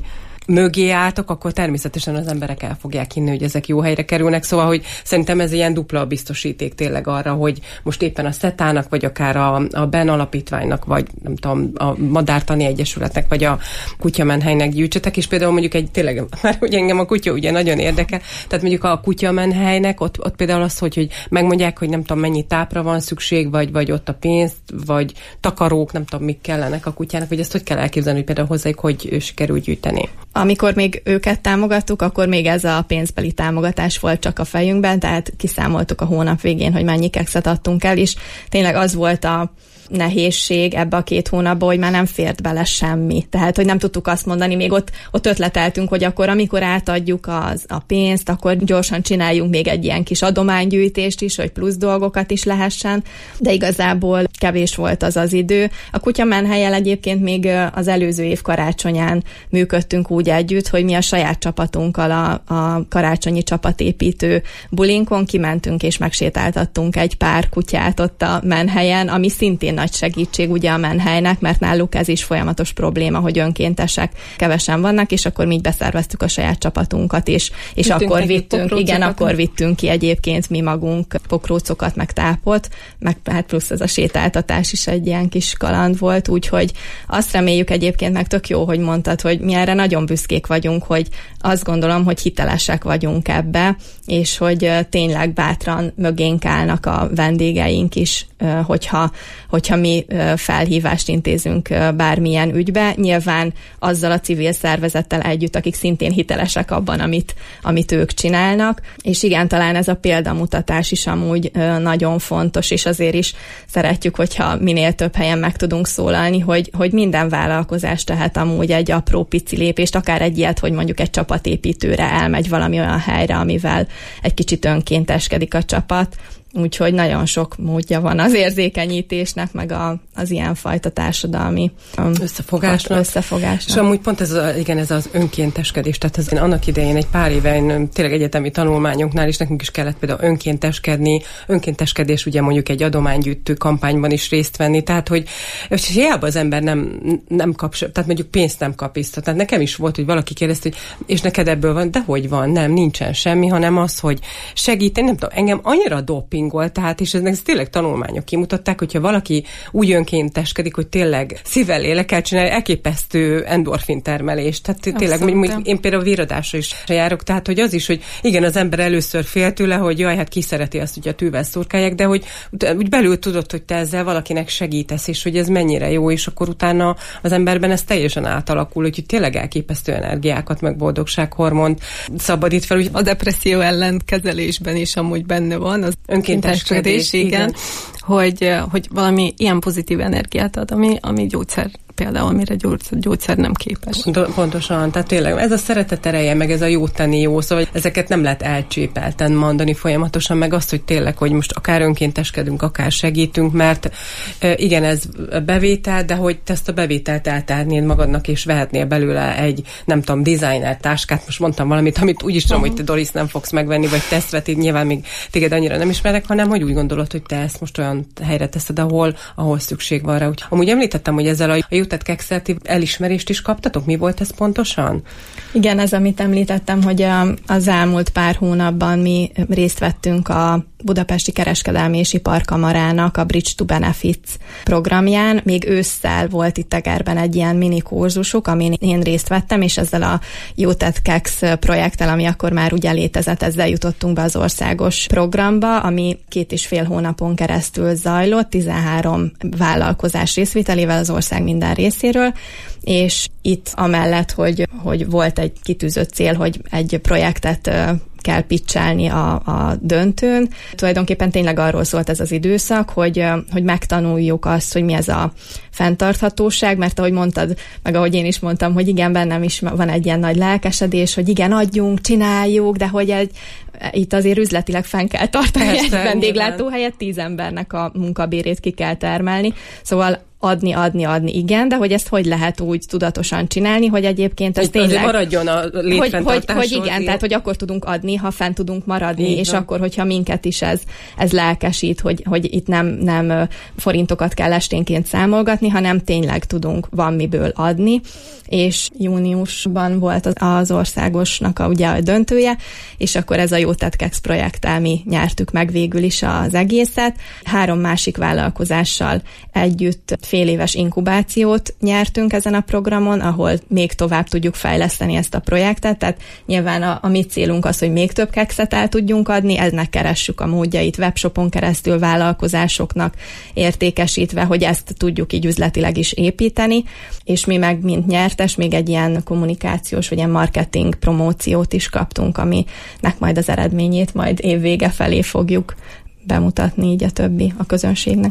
mögé álltok, akkor természetesen az emberek el fogják hinni, hogy ezek jó helyre kerülnek, szóval, hogy szerintem ez ilyen dupla biztosíték tényleg arra, hogy most éppen a szetának, vagy akár a, a Ben alapítványnak, vagy nem tudom, a Madártani Egyesületnek, vagy a Kutyamenhelynek gyűjtsetek, és például mondjuk egy tényleg, már ugye engem a kutya ugye nagyon érdekel, tehát mondjuk a Kutyamenhelynek ott, ott például az, hogy, hogy megmondják, hogy nem tudom, mennyi tápra van szükség, vagy, vagy ott a pénzt, vagy takarók, nem tudom, mik kellenek a kutyának, vagy ezt hogy kell elképzelni, hogy például hozzájuk hogy sikerül gyűjteni. Amikor még őket támogattuk, akkor még ez a pénzbeli támogatás volt csak a fejünkben, tehát kiszámoltuk a hónap végén, hogy mennyi kekszet adtunk el, és tényleg az volt a nehézség ebbe a két hónapba, hogy már nem fért bele semmi. Tehát, hogy nem tudtuk azt mondani, még ott, ott ötleteltünk, hogy akkor, amikor átadjuk az, a pénzt, akkor gyorsan csináljunk még egy ilyen kis adománygyűjtést is, hogy plusz dolgokat is lehessen, de igazából kevés volt az az idő. A Kutyamenhellyel egyébként még az előző év karácsonyán működtünk úgy együtt, hogy mi a saját csapatunkkal a, a karácsonyi csapatépítő bulinkon kimentünk és megsétáltattunk egy pár kutyát ott a menhelyen, ami szintén nagy segítség ugye a menhelynek, mert náluk ez is folyamatos probléma, hogy önkéntesek kevesen vannak, és akkor mi így beszerveztük a saját csapatunkat is, és vittünk akkor vittünk, igen, akkor vittünk ki egyébként mi magunk pokrócokat, meg tápot, meg hát plusz ez a sétáltatás is egy ilyen kis kaland volt, úgyhogy azt reméljük egyébként, meg tök jó, hogy mondtad, hogy mi erre nagyon büszkék vagyunk, hogy azt gondolom, hogy hitelesek vagyunk ebbe, és hogy tényleg bátran mögénk állnak a vendégeink is, hogyha, hogyha mi felhívást intézünk bármilyen ügybe. Nyilván azzal a civil szervezettel együtt, akik szintén hitelesek abban, amit, amit ők csinálnak. És igen, talán ez a példamutatás is amúgy nagyon fontos, és azért is szeretjük, hogyha minél több helyen meg tudunk szólalni, hogy, hogy minden vállalkozás tehet amúgy egy apró pici lépést, akár egy ilyet, hogy mondjuk egy csapatépítőre elmegy valami olyan helyre, amivel egy kicsit önkénteskedik a csapat. Úgyhogy nagyon sok módja van az érzékenyítésnek, meg a, az ilyenfajta társadalmi um, összefogásnak. összefogásnak. És amúgy pont ez, a, igen, ez az önkénteskedés, tehát ez annak idején egy pár éve, én, tényleg egyetemi tanulmányoknál is nekünk is kellett például önkénteskedni, önkénteskedés ugye mondjuk egy adománygyűjtő kampányban is részt venni, tehát hogy és hiába az ember nem, nem kap, tehát mondjuk pénzt nem kap vissza. Tehát nekem is volt, hogy valaki kérdezte, hogy és neked ebből van, de hogy van, nem, nincsen semmi, hanem az, hogy segíteni, nem tudom, engem annyira doping tehát, és eznek tényleg tanulmányok kimutatták, hogyha valaki úgy önkénteskedik, hogy tényleg szívvel lélekkel csinálja, elképesztő endorfin termelés. Tehát tényleg, én például véradásra is járok, tehát, hogy az is, hogy igen, az ember először fél tőle, hogy jaj, hát ki szereti azt, hogy a tűvel szurkálják, de hogy úgy belül tudod, hogy te ezzel valakinek segítesz, és hogy ez mennyire jó, és akkor utána az emberben ez teljesen átalakul, hogy tényleg elképesztő energiákat, meg boldogsághormont szabadít fel. A depresszió ellen kezelésben is amúgy benne van, az önkénteskedés, igen, igen. Hogy, hogy valami ilyen pozitív energiát ad, ami, ami gyógyszer, például amire gyógyszer, gyógyszer nem képes. Pontosan, tehát tényleg ez a szeretet ereje, meg ez a jó tenni jó, szóval ezeket nem lehet elcsépelten mondani folyamatosan, meg azt, hogy tényleg, hogy most akár önkénteskedünk, akár segítünk, mert igen, ez bevétel, de hogy te ezt a bevételt eltárnéd magadnak, és vehetnél belőle egy, nem tudom, designer táskát, most mondtam valamit, amit úgy is tudom, uh-huh. hogy te Doris nem fogsz megvenni, vagy te ezt vetted, nyilván még téged annyira nem ismerek, hanem hogy úgy gondolod, hogy te ezt most olyan helyre teszed, ahol, ahol szükség van rá. Úgy, amúgy említettem, hogy ezzel a Jutott kekszert elismerést is kaptatok? Mi volt ez pontosan? Igen, ez, amit említettem, hogy az elmúlt pár hónapban mi részt vettünk a Budapesti Kereskedelmi és Iparkamarának a Bridge to Benefits programján. Még ősszel volt itt Egerben egy ilyen mini kurzusuk, amin én részt vettem, és ezzel a Jutott Keksz projekttel, ami akkor már ugye létezett, ezzel jutottunk be az országos programba, ami két és fél hónapon keresztül zajlott, tizenhárom vállalkozás részvételével az ország minden részéről, és itt amellett, hogy, hogy volt egy kitűzött cél, hogy egy projektet kell pitchelni a, a döntőn. Tulajdonképpen tényleg arról szólt ez az időszak, hogy, hogy megtanuljuk azt, hogy mi ez a fenntarthatóság, mert ahogy mondtad, meg ahogy én is mondtam, hogy igen, bennem is van egy ilyen nagy lelkesedés, hogy igen, adjunk, csináljuk, de hogy egy, itt azért üzletileg fenn kell tartani egy vendéglátóhelyet, tíz embernek a munkabérét ki kell termelni. Szóval adni, adni, adni, igen, de hogy ezt hogy lehet úgy tudatosan csinálni, hogy egyébként ez tényleg... maradjon a létfenntartásról. Hogy, hogy, hogy igen, tehát hogy akkor tudunk adni, ha fent tudunk maradni, így és van. Akkor, hogyha minket is ez, ez lelkesít, hogy, hogy itt nem, nem forintokat kell esténként számolgatni, hanem tényleg tudunk, van miből adni, és júniusban volt az, az országosnak a, ugye a döntője, és akkor ez a Jó Tetkex projekttel mi nyertük meg végül is az egészet. Három másik vállalkozással együtt fél éves inkubációt nyertünk ezen a programon, ahol még tovább tudjuk fejleszteni ezt a projektet, tehát nyilván a, a mi célunk az, hogy még több kekszet el tudjunk adni, ennek keressük a módjait webshopon keresztül vállalkozásoknak értékesítve, hogy ezt tudjuk így üzletileg is építeni, és mi meg mint nyertes még egy ilyen kommunikációs vagy ilyen marketing promóciót is kaptunk, aminek majd az eredményét majd évvége felé fogjuk bemutatni így a többi a közönségnek.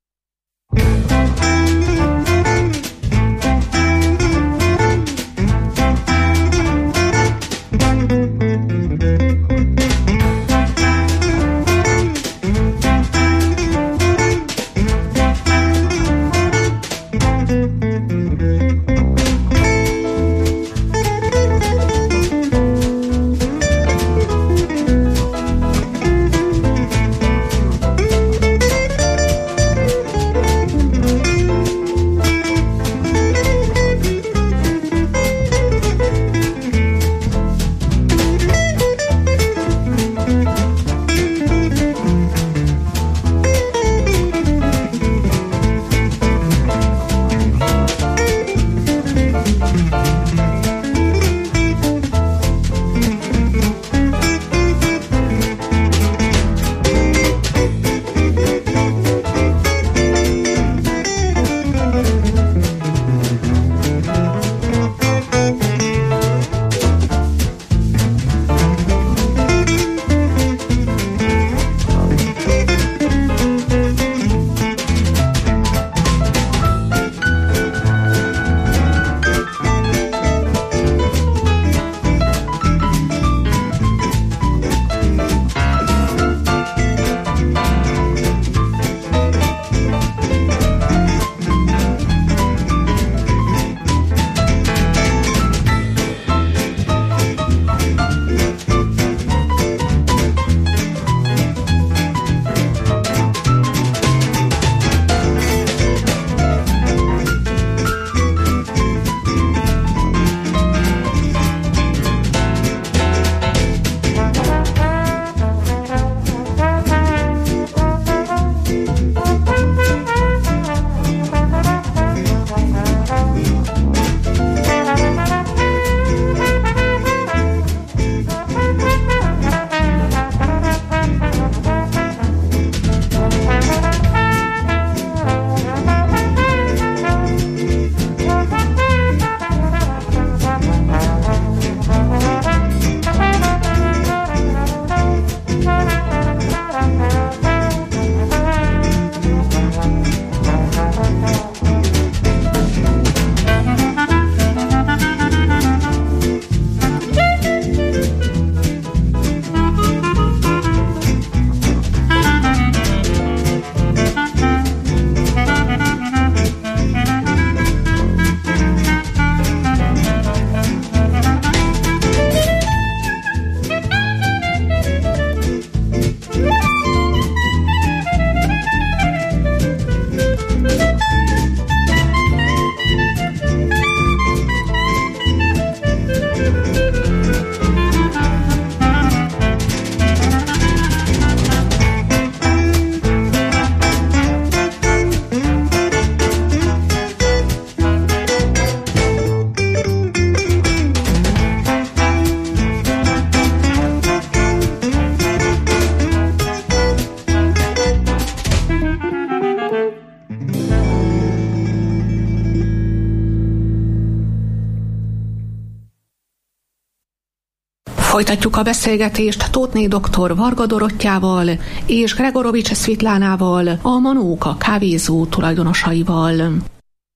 Folytatjuk a beszélgetést Tóthné doktor Varga Dorottyával és Gregorovics Szvitlánával, a Manóka kávézó tulajdonosaival.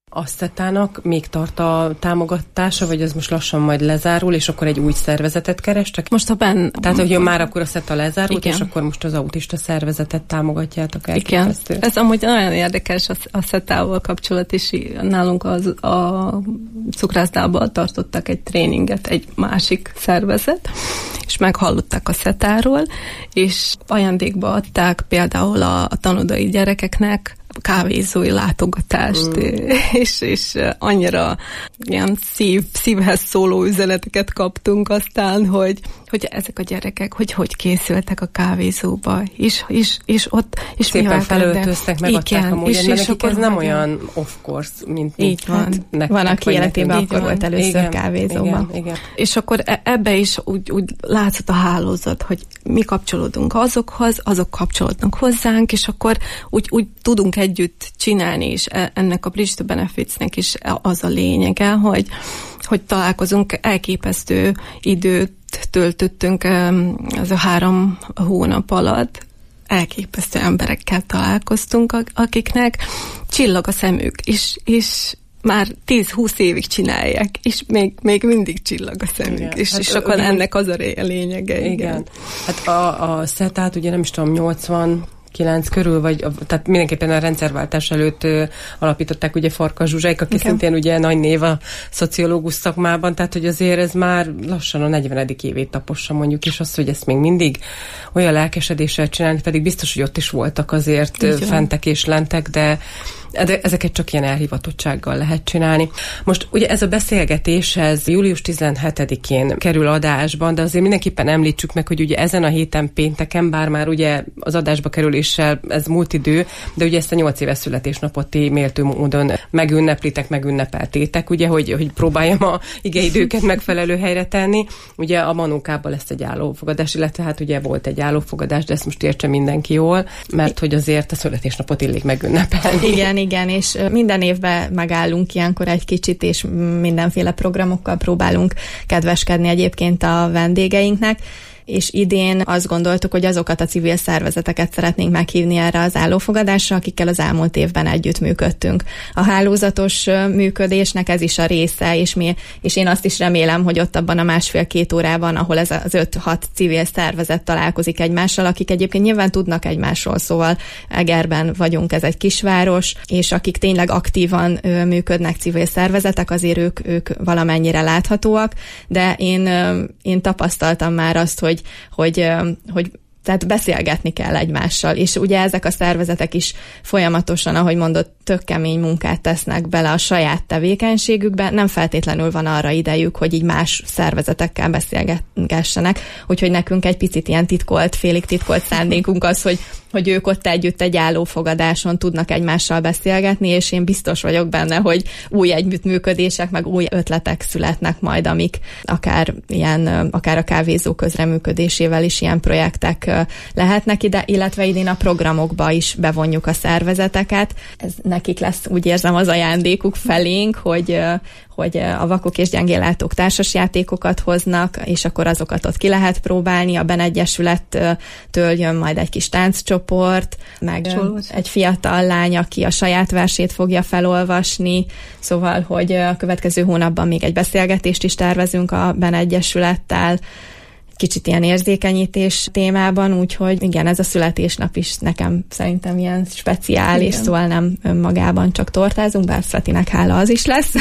A szetának még tart a támogatása, vagy az most lassan majd lezárul, és akkor egy új szervezetet kerestek? Most a ben... Tehát, hogy már akkor a szeta lezárult, igen. És akkor most az autista szervezetet támogatjátok el. Igen. Ez amúgy nagyon érdekes a szetával kapcsolat, és nálunk az, a cukrászdában tartottak egy tréninget, egy másik szervezet, és meghallották a szetáról, és ajándékba adták például a, a tanodai gyerekeknek kávézói látogatást, mm. és, és annyira ilyen szív, szívhez szóló üzeneteket kaptunk aztán, hogy, hogy ezek a gyerekek, hogy hogy készültek a kávézóba, és, és, és ott... És szépen felöltöztek, megadták amúgy, és, és nekik ez nem olyan of course, mint így van. Hát, nektek, van, aki életében akkor volt először igen, kávézóban. Igen, igen. És akkor ebbe is úgy, úgy látszott a hálózat, hogy mi kapcsolódunk azokhoz, azok kapcsolódnak hozzánk, és akkor úgy, úgy tudunk együtt csinálni, és ennek a Bridge to Benefitsnek is az a lényege, hogy, hogy találkozunk, elképesztő időt töltöttünk az a három hónap alatt, elképesztő emberekkel találkoztunk, akiknek csillag a szemük, és, és már tíz-húsz évig csinálják, és még, még mindig csillag a szemük, igen, és, hát és akkor ennek az a lényege. Igen. igen. Hát a, a szetát ugye nem is tudom, nyolcvan kilenc körül, vagy tehát mindenképpen a rendszerváltás előtt ö, alapították ugye Farkas Zsuzsáik, aki okay. szintén ugye nagy név a szociológus szakmában, tehát hogy azért ez már lassan a negyvenedik évét tapossa mondjuk, és az, hogy ezt még mindig olyan lelkesedéssel csinálni, pedig biztos, hogy ott is voltak azért ö, fentek és lentek, de de ezeket csak ilyen elhivatottsággal lehet csinálni. Most ugye ez a beszélgetés, ez július tizenhetedikén kerül adásban, de azért mindenképpen említsük meg, hogy ugye ezen a héten pénteken, bár már ugye az adásba kerüléssel ez múlt idő, de ugye ezt a nyolc éves születésnapot ti méltó módon megünneplitek, megünnepeltétek, ugye, hogy, hogy próbáljam a igeidőket megfelelő helyre tenni. Ugye a Manókában lesz egy állófogadás, illetve hát ugye volt egy állófogadás, de ezt most értse mindenki jól, mert hogy azért a születésnapot illik megünnepelni. Igen, igen, és minden évben megállunk ilyenkor egy kicsit, és mindenféle programokkal próbálunk kedveskedni egyébként a vendégeinknek, és idén azt gondoltuk, hogy azokat a civil szervezeteket szeretnénk meghívni erre az állófogadásra, akikkel az elmúlt évben együttműködtünk. A hálózatos működésnek ez is a része, és, mi, és én azt is remélem, hogy ott abban a másfél-két órában, ahol ez az öt-hat civil szervezet találkozik egymással, akik egyébként nyilván tudnak egymásról, szóval Egerben vagyunk, ez egy kisváros, és akik tényleg aktívan ö, működnek civil szervezetek, azért ők, ők valamennyire láthatóak, de én, ö, én tapasztaltam már azt, hogy hogy, hogy tehát beszélgetni kell egymással, és ugye ezek a szervezetek is folyamatosan, ahogy mondott, tök kemény munkát tesznek bele a saját tevékenységükbe, nem feltétlenül van arra idejük, hogy így más szervezetekkel beszélgessenek, úgyhogy nekünk egy picit ilyen titkolt, félig titkolt szándékunk az, hogy, hogy ők ott együtt egy állófogadáson tudnak egymással beszélgetni, és én biztos vagyok benne, hogy új együttműködések, meg új ötletek születnek majd, amik akár ilyen, akár a kávézó közreműködésével is ilyen projektek lehetnek ide, illetve idén a programokba is bevonjuk a szervezeteket. Ez nekik lesz, úgy érzem, az ajándékuk felénk, hogy, hogy a vakok és gyengéllátók társasjátékokat hoznak, és akkor azokat ott ki lehet próbálni. A Ben Egyesülettől jön majd egy kis tánccsoport, meg Csolód. Egy fiatal lány, aki a saját versét fogja felolvasni, szóval, hogy a következő hónapban még egy beszélgetést is tervezünk a Ben Egyesülettel, kicsit ilyen érzékenyítés témában, úgyhogy igen, ez a születésnap is nekem szerintem ilyen speciális, igen. Szóval nem önmagában csak tortázunk, bár Fetinek hála az is lesz.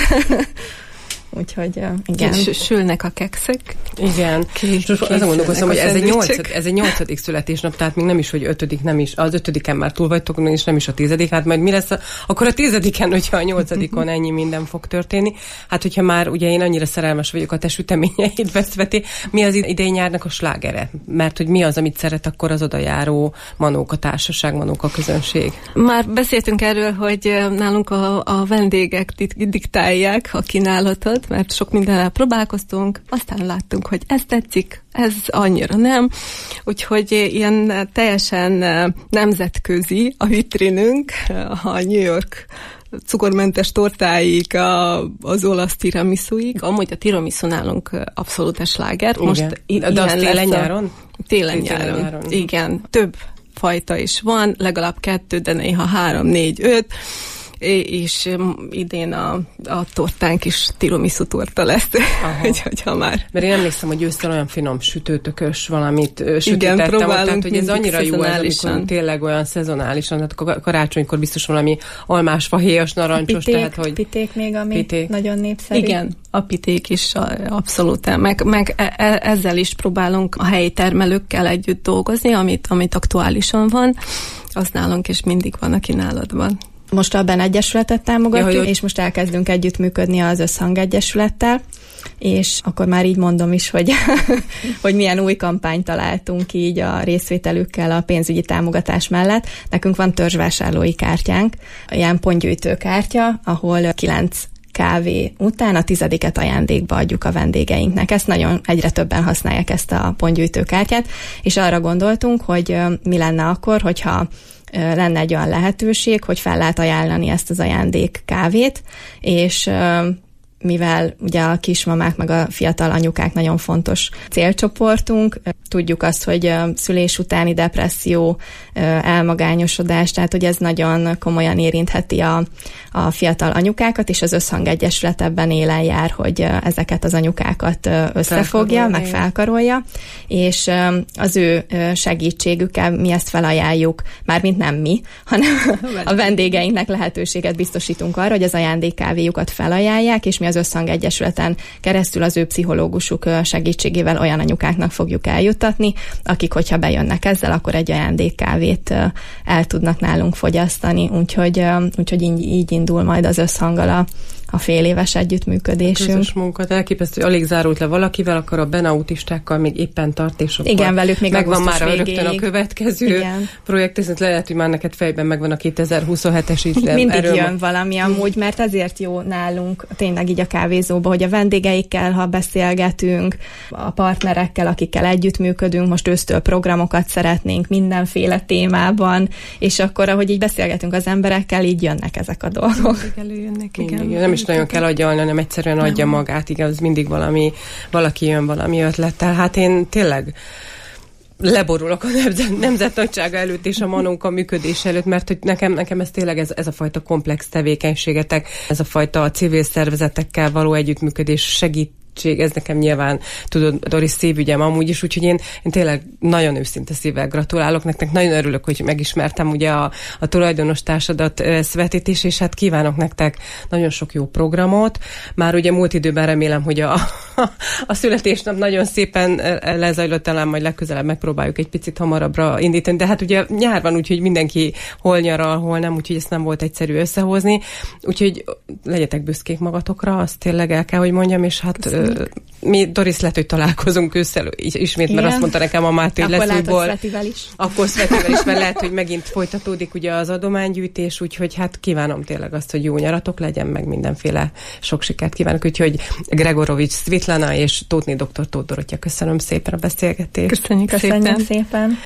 Úgyhogy igen. Sülnek a kekszek. Igen. És most azon gondolkozom, hogy ez egy, nyolcadik, ez egy nyolcadik születésnap, tehát még nem is, hogy ötödik, nem is, az ötödiken már túl vagytok, és nem is a tizedik, hát majd mi lesz a, akkor a tizediken, hogyha a nyolcadikon ennyi minden fog történni. Hát, hogyha már ugye én annyira szerelmes vagyok a te süteményeid, Veszveti, mi az idei nyárnak a slágere? Mert hogy mi az, amit szeret akkor az odajáró Manóka társaság, Manóka közönség? Már beszéltünk erről, hogy nálunk a, a vendégek diktálják a kínálatot, mert sok mindennel próbálkoztunk, aztán láttunk, hogy ez tetszik, ez annyira nem, úgyhogy ilyen teljesen nemzetközi a vitrinünk, a New York cukormentes tortáig, a, az olasz tiramisuig, amúgy a tiramisu nálunk abszolút sláger. Most de az télen-nyáron? Télen-nyáron, igen. Több fajta is van, legalább kettő, de néha három, négy, öt, és idén a, a tortánk is tiramisu torta lesz, hogy ha már. Mert én emlékszem, hogy ősszel olyan finom sütőtökös valamit sütítettem, tehát hogy ez annyira jó ez, amikor tényleg olyan szezonálisan, tehát karácsonykor biztos valami almásfa, héjas, narancsos, piték, tehát hogy... Piték még, ami piték. Nagyon népszerű. Igen, a piték is abszolút, meg, meg e- ezzel is próbálunk a helyi termelőkkel együtt dolgozni, amit, amit aktuálisan van, az nálunk is mindig van a kínálatban. Most a Ben Egyesületet támogatjuk, ja, hogy... és most elkezdünk együttműködni az Összhang Egyesülettel, és akkor már így mondom is, hogy, hogy milyen új kampányt találtunk így a részvételükkel a pénzügyi támogatás mellett. Nekünk van törzsvásárlói kártyánk, ilyen pontgyűjtő kártya, ahol kilenc kávé után a tizediket ajándékba adjuk a vendégeinknek. Ezt nagyon egyre többen használják, ezt a pontgyűjtő kártyát, és arra gondoltunk, hogy mi lenne akkor, hogyha lenne egy olyan lehetőség, hogy fel lehet ajánlani ezt az ajándék kávét, és mivel ugye a kismamák meg a fiatal anyukák nagyon fontos célcsoportunk, tudjuk azt, hogy szülés utáni depresszió, elmagányosodás, tehát hogy ez nagyon komolyan érintheti a, a fiatal anyukákat, és az Összhang Egyesület ebben élen jár, hogy ezeket az anyukákat összefogja, meg felkarolja, és az ő segítségükkel mi ezt felajánljuk, mármint nem mi, hanem a vendégeinknek lehetőséget biztosítunk arra, hogy az ajándékkávéjukat felajánlják, és mi az Összhang Egyesületen keresztül az ő pszichológusuk segítségével olyan anyukáknak fogjuk eljuttatni, akik, hogyha bejönnek ezzel, akkor egy ajándékkávét el tudnak nálunk fogyasztani, úgyhogy, úgyhogy így, így indul majd az Összhanggal a a fél éves együttműködésünk. A közös munkát elképesztő, alig zárult le valakivel, akkor a Ben autistákkal még éppen tart, és akkor igen, velük még megvan már végéig. Rögtön a következő igen. projekt, ez lehet, hogy már neked fejben megvan a kétezer-huszonhetes is. Mindig erről jön ma... valami amúgy, mert azért jó nálunk tényleg így a kávézóba, hogy a vendégeikkel, ha beszélgetünk, a partnerekkel, akikkel együttműködünk, most ősztől programokat szeretnénk mindenféle témában, és akkor, ahogy így beszélgetünk az emberekkel, így jönnek ezek a dolgok. Előjönnek, igen. Mindig, nem is nagyon kell agyalni, hanem egyszerűen adja nem. magát, igen, az mindig valami, valaki jön valami ötlettel. Hát én tényleg leborulok a nemzet, nemzet nagysága előtt és a Manóka működés előtt, mert hogy nekem, nekem ez tényleg ez, ez a fajta komplex tevékenységetek, ez a fajta civil szervezetekkel való együttműködés segít, ez nekem nyilván, tudod, Doris, szívügyem amúgy is, úgyhogy én, én tényleg nagyon őszinte szívvel gratulálok nektek, nagyon örülök, hogy megismertem ugye a, a tulajdonos társadat Szvetit, és hát kívánok nektek nagyon sok jó programot. Már ugye múlt időben remélem, hogy a, a születésnap nagyon szépen lezajlott, talán majd legközelebb megpróbáljuk egy picit hamarabbra indítani, de hát ugye nyár van, úgyhogy mindenki hol nyaral, hol nem, úgyhogy ezt nem volt egyszerű összehozni, úgyhogy legyetek büszkék magatokra, azt tényleg el kell, hogy mondjam, és hát mi, Doris, lehet, hogy találkozunk ősszel ismét, mert igen. azt mondta nekem a Máté, hogy lesz újból. Szvetivel is. Akkor Szvetivel is, mert lehet, hogy megint folytatódik ugye az adománygyűjtés, úgyhogy hát kívánom tényleg azt, hogy jó nyaratok legyen, meg mindenféle sok sikert kívánok, úgyhogy Gregorovics Svitlana és Tótné doktor Tóth Dorottya, köszönöm szépen a beszélgetést. Köszönjük, Köszönjük szépen. szépen.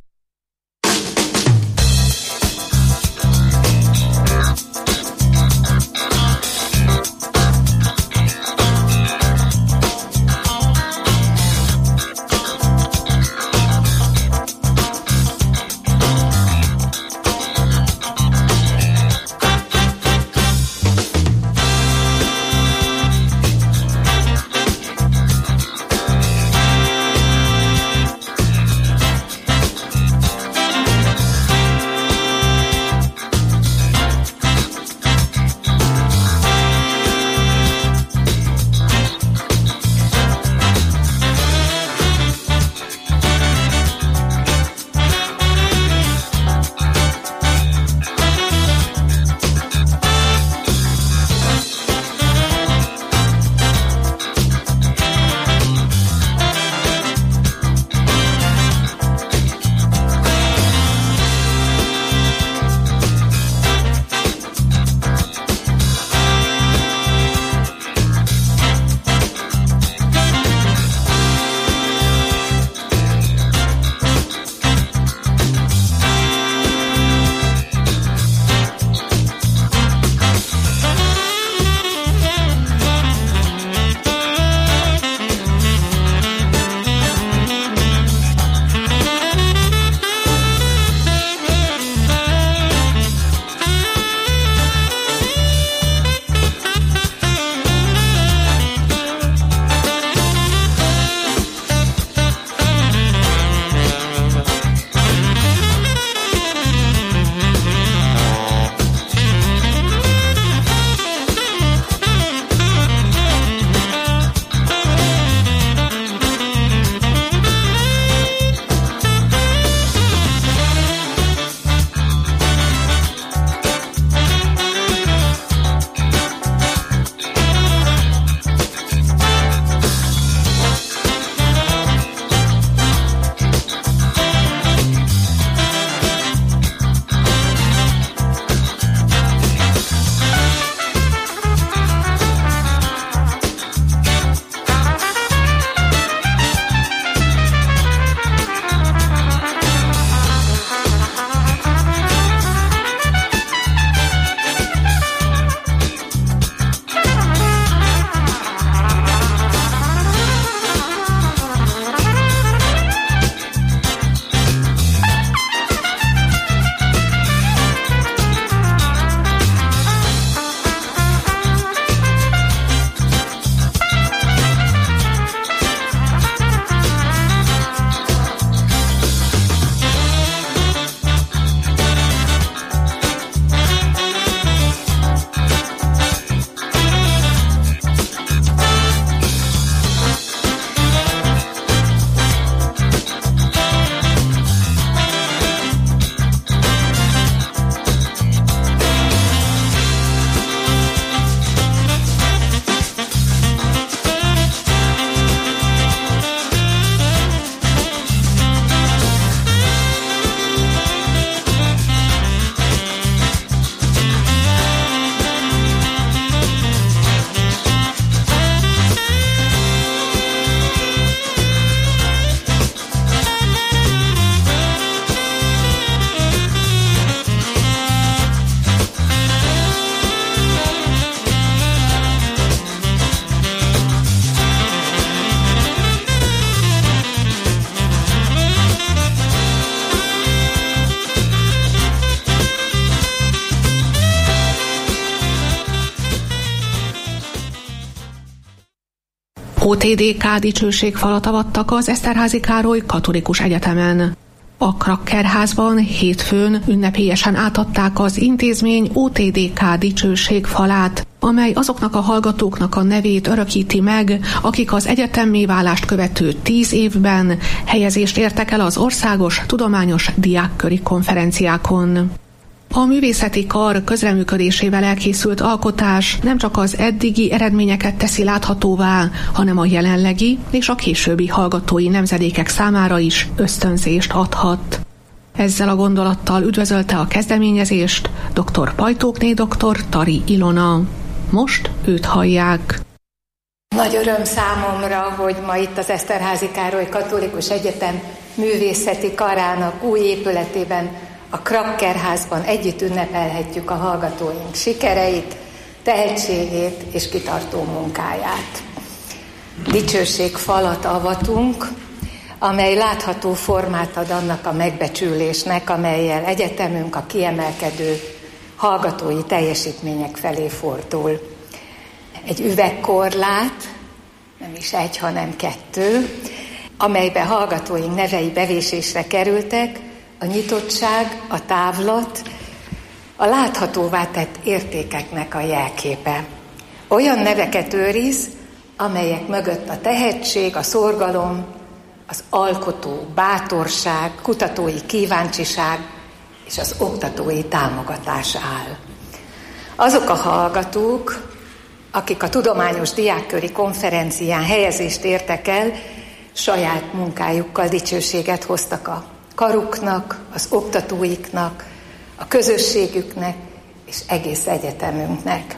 o té dé ká dicsőségfalat avattak az Eszterházy Károly Katolikus Egyetemen. A Krakkerházban hétfőn ünnepélyesen átadták az intézmény o té dé ká dicsőségfalát, amely azoknak a hallgatóknak a nevét örökíti meg, akik az egyetemmé válást követő tíz évben helyezést értek el az országos tudományos diákköri konferenciákon. A művészeti kar közreműködésével elkészült alkotás nem csak az eddigi eredményeket teszi láthatóvá, hanem a jelenlegi és a későbbi hallgatói nemzedékek számára is ösztönzést adhat. Ezzel a gondolattal üdvözölte a kezdeményezést dr. Pajtókné dr. Tari Ilona. Most őt hallják. Nagy öröm számomra, hogy ma itt az Eszterházy Károly Katolikus Egyetem művészeti karának új épületében, a Krakkerházban együtt ünnepelhetjük a hallgatóink sikereit, tehetségét és kitartó munkáját. Dicsőségfalat avatunk, amely látható formát ad annak a megbecsülésnek, amellyel egyetemünk a kiemelkedő hallgatói teljesítmények felé fordul. Egy üvegkorlát, nem is egy, hanem kettő, amelybe hallgatóink nevei bevésésre kerültek, a nyitottság, a távlat, a láthatóvá tett értékeknek a jelképe. Olyan neveket őriz, amelyek mögött a tehetség, a szorgalom, az alkotó bátorság, kutatói kíváncsiság és az oktatói támogatás áll. Azok a hallgatók, akik a tudományos diákköri konferencián helyezést értek el, saját munkájukkal dicsőséget hoztak a karuknak, az oktatóiknak, a közösségüknek és egész egyetemünknek.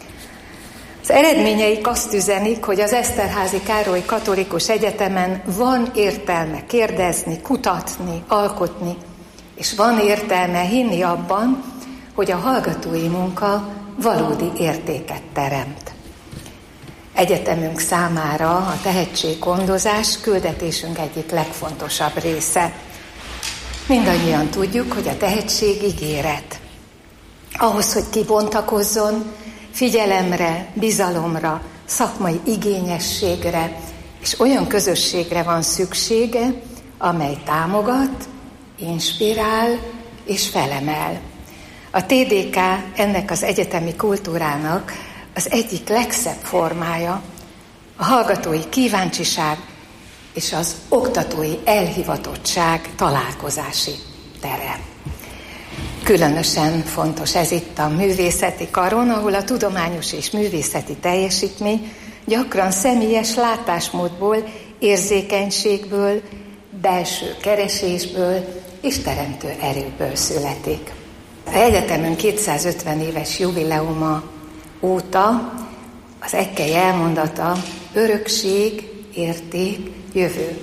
Az eredményeik azt üzenik, hogy az Eszterházy Károly Katolikus Egyetemen van értelme kérdezni, kutatni, alkotni, és van értelme hinni abban, hogy a hallgatói munka valódi értéket teremt. Egyetemünk számára a tehetséggondozás küldetésünk egyik legfontosabb része. Mindannyian tudjuk, hogy a tehetség ígéret. Ahhoz, hogy kibontakozzon, figyelemre, bizalomra, szakmai igényességre és olyan közösségre van szüksége, amely támogat, inspirál és felemel. A té dé ká ennek az egyetemi kultúrának az egyik legszebb formája, a hallgatói kíváncsiság és az oktatói elhivatottság találkozási tere. Különösen fontos ez itt a művészeti karon, ahol a tudományos és művészeti teljesítmény gyakran személyes látásmódból, érzékenységből, belső keresésből és teremtő erőből születik. Az egyetemünk kétszázötven éves jubileuma óta az ekkely elmondata örökség, érték, jövő.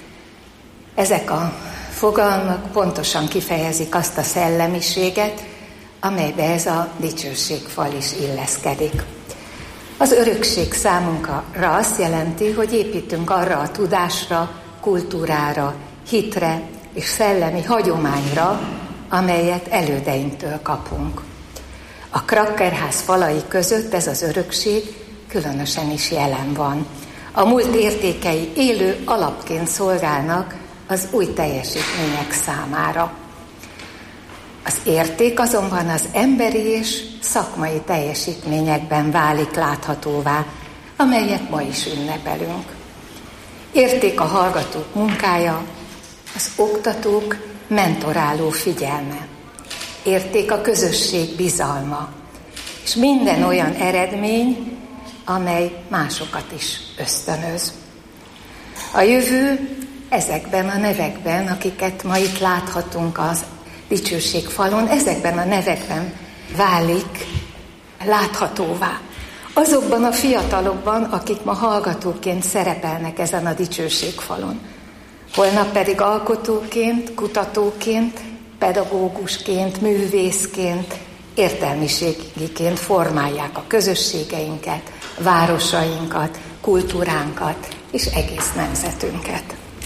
Ezek a fogalmak pontosan kifejezik azt a szellemiséget, amelybe ez a dicsőségfal is illeszkedik. Az örökség számunkra azt jelenti, hogy építünk arra a tudásra, kultúrára, hitre és szellemi hagyományra, amelyet elődeinktől kapunk. A Krakkerház falai között ez az örökség különösen is jelen van. A múlt értékei élő alapként szolgálnak az új teljesítmények számára. Az érték azonban az emberi és szakmai teljesítményekben válik láthatóvá, amelyet ma is ünnepelünk. Érték a hallgatók munkája, az oktatók mentoráló figyelme. Érték a közösség bizalma, és minden olyan eredmény, amely másokat is ösztönöz. A jövő ezekben a nevekben, akiket ma itt láthatunk az dicsőségfalon, ezekben a nevekben válik láthatóvá. Azokban a fiatalokban, akik ma hallgatóként szerepelnek ezen a dicsőségfalon. Holnap pedig alkotóként, kutatóként, pedagógusként, művészként, értelmiségiként formálják a közösségeinket, városainkat, kultúránkat és egész nemzetünket.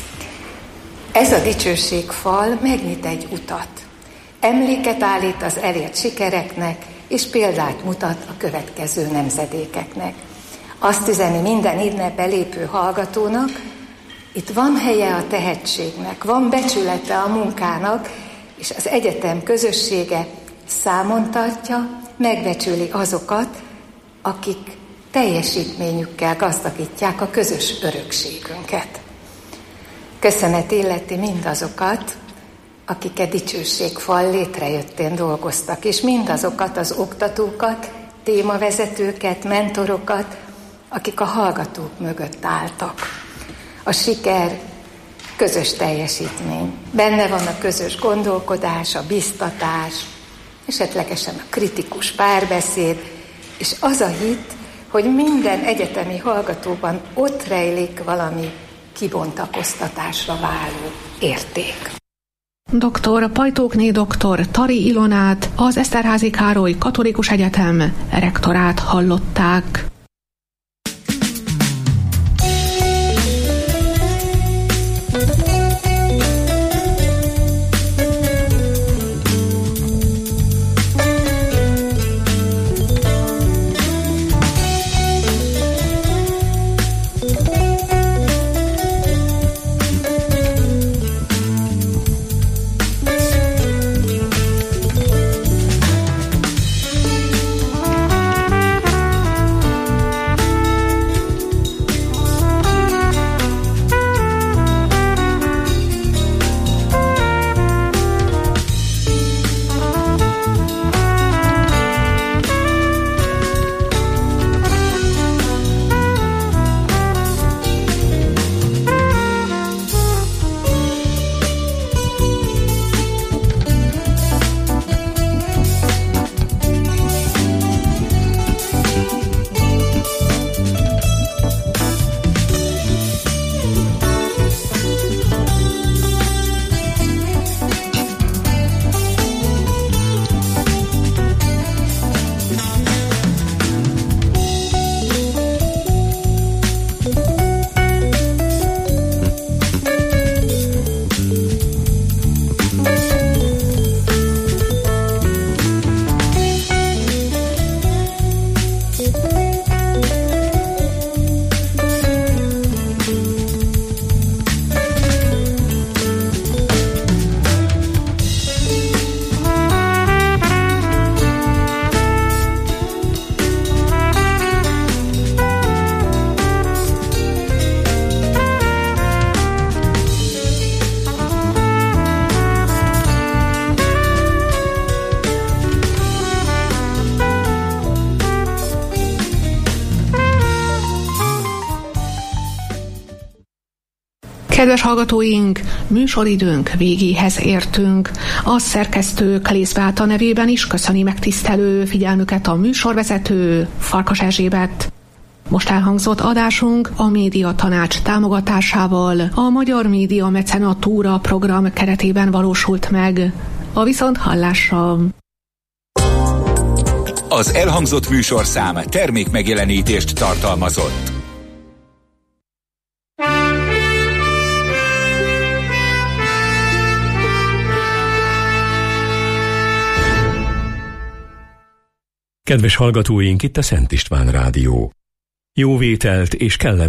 Ez a dicsőségfal megnyit egy utat. Emléket állít az elért sikereknek, és példát mutat a következő nemzedékeknek. Azt üzeni minden innen belépő hallgatónak, itt van helye a tehetségnek, van becsülete a munkának, és az egyetem közössége számon tartja, megbecsüli azokat, akik teljesítményükkel gazdagítják a közös örökségünket. Köszönet illeti mindazokat, akik a dicsőségfal létrejöttén dolgoztak, és mindazokat az oktatókat, témavezetőket, mentorokat, akik a hallgatók mögött álltak. A siker közös teljesítmény. Benne van a közös gondolkodás, a biztatás, esetlegesen a kritikus párbeszéd, és az a hit, hogy minden egyetemi hallgatóban ott rejlik valami kibontakoztatásra váló érték. doktor Pajtókné doktor Tari Ilonát, az Eszterházy Károly Katolikus Egyetem rektorát hallották. Kedves hallgatóink, műsoridőnk végéhez értünk. A szerkesztő Klész Beáta nevében is köszöni megtisztelő figyelmüket a műsorvezető Farkas Erzsébet. Most elhangzott adásunk a Média Tanács támogatásával a Magyar Média Mecenatúra program keretében valósult meg. A viszonthallásra! Az elhangzott műsorszám termék megjelenítést tartalmazott. Kedves hallgatóink, itt a Szent István Rádió. Jó vételt és kellemes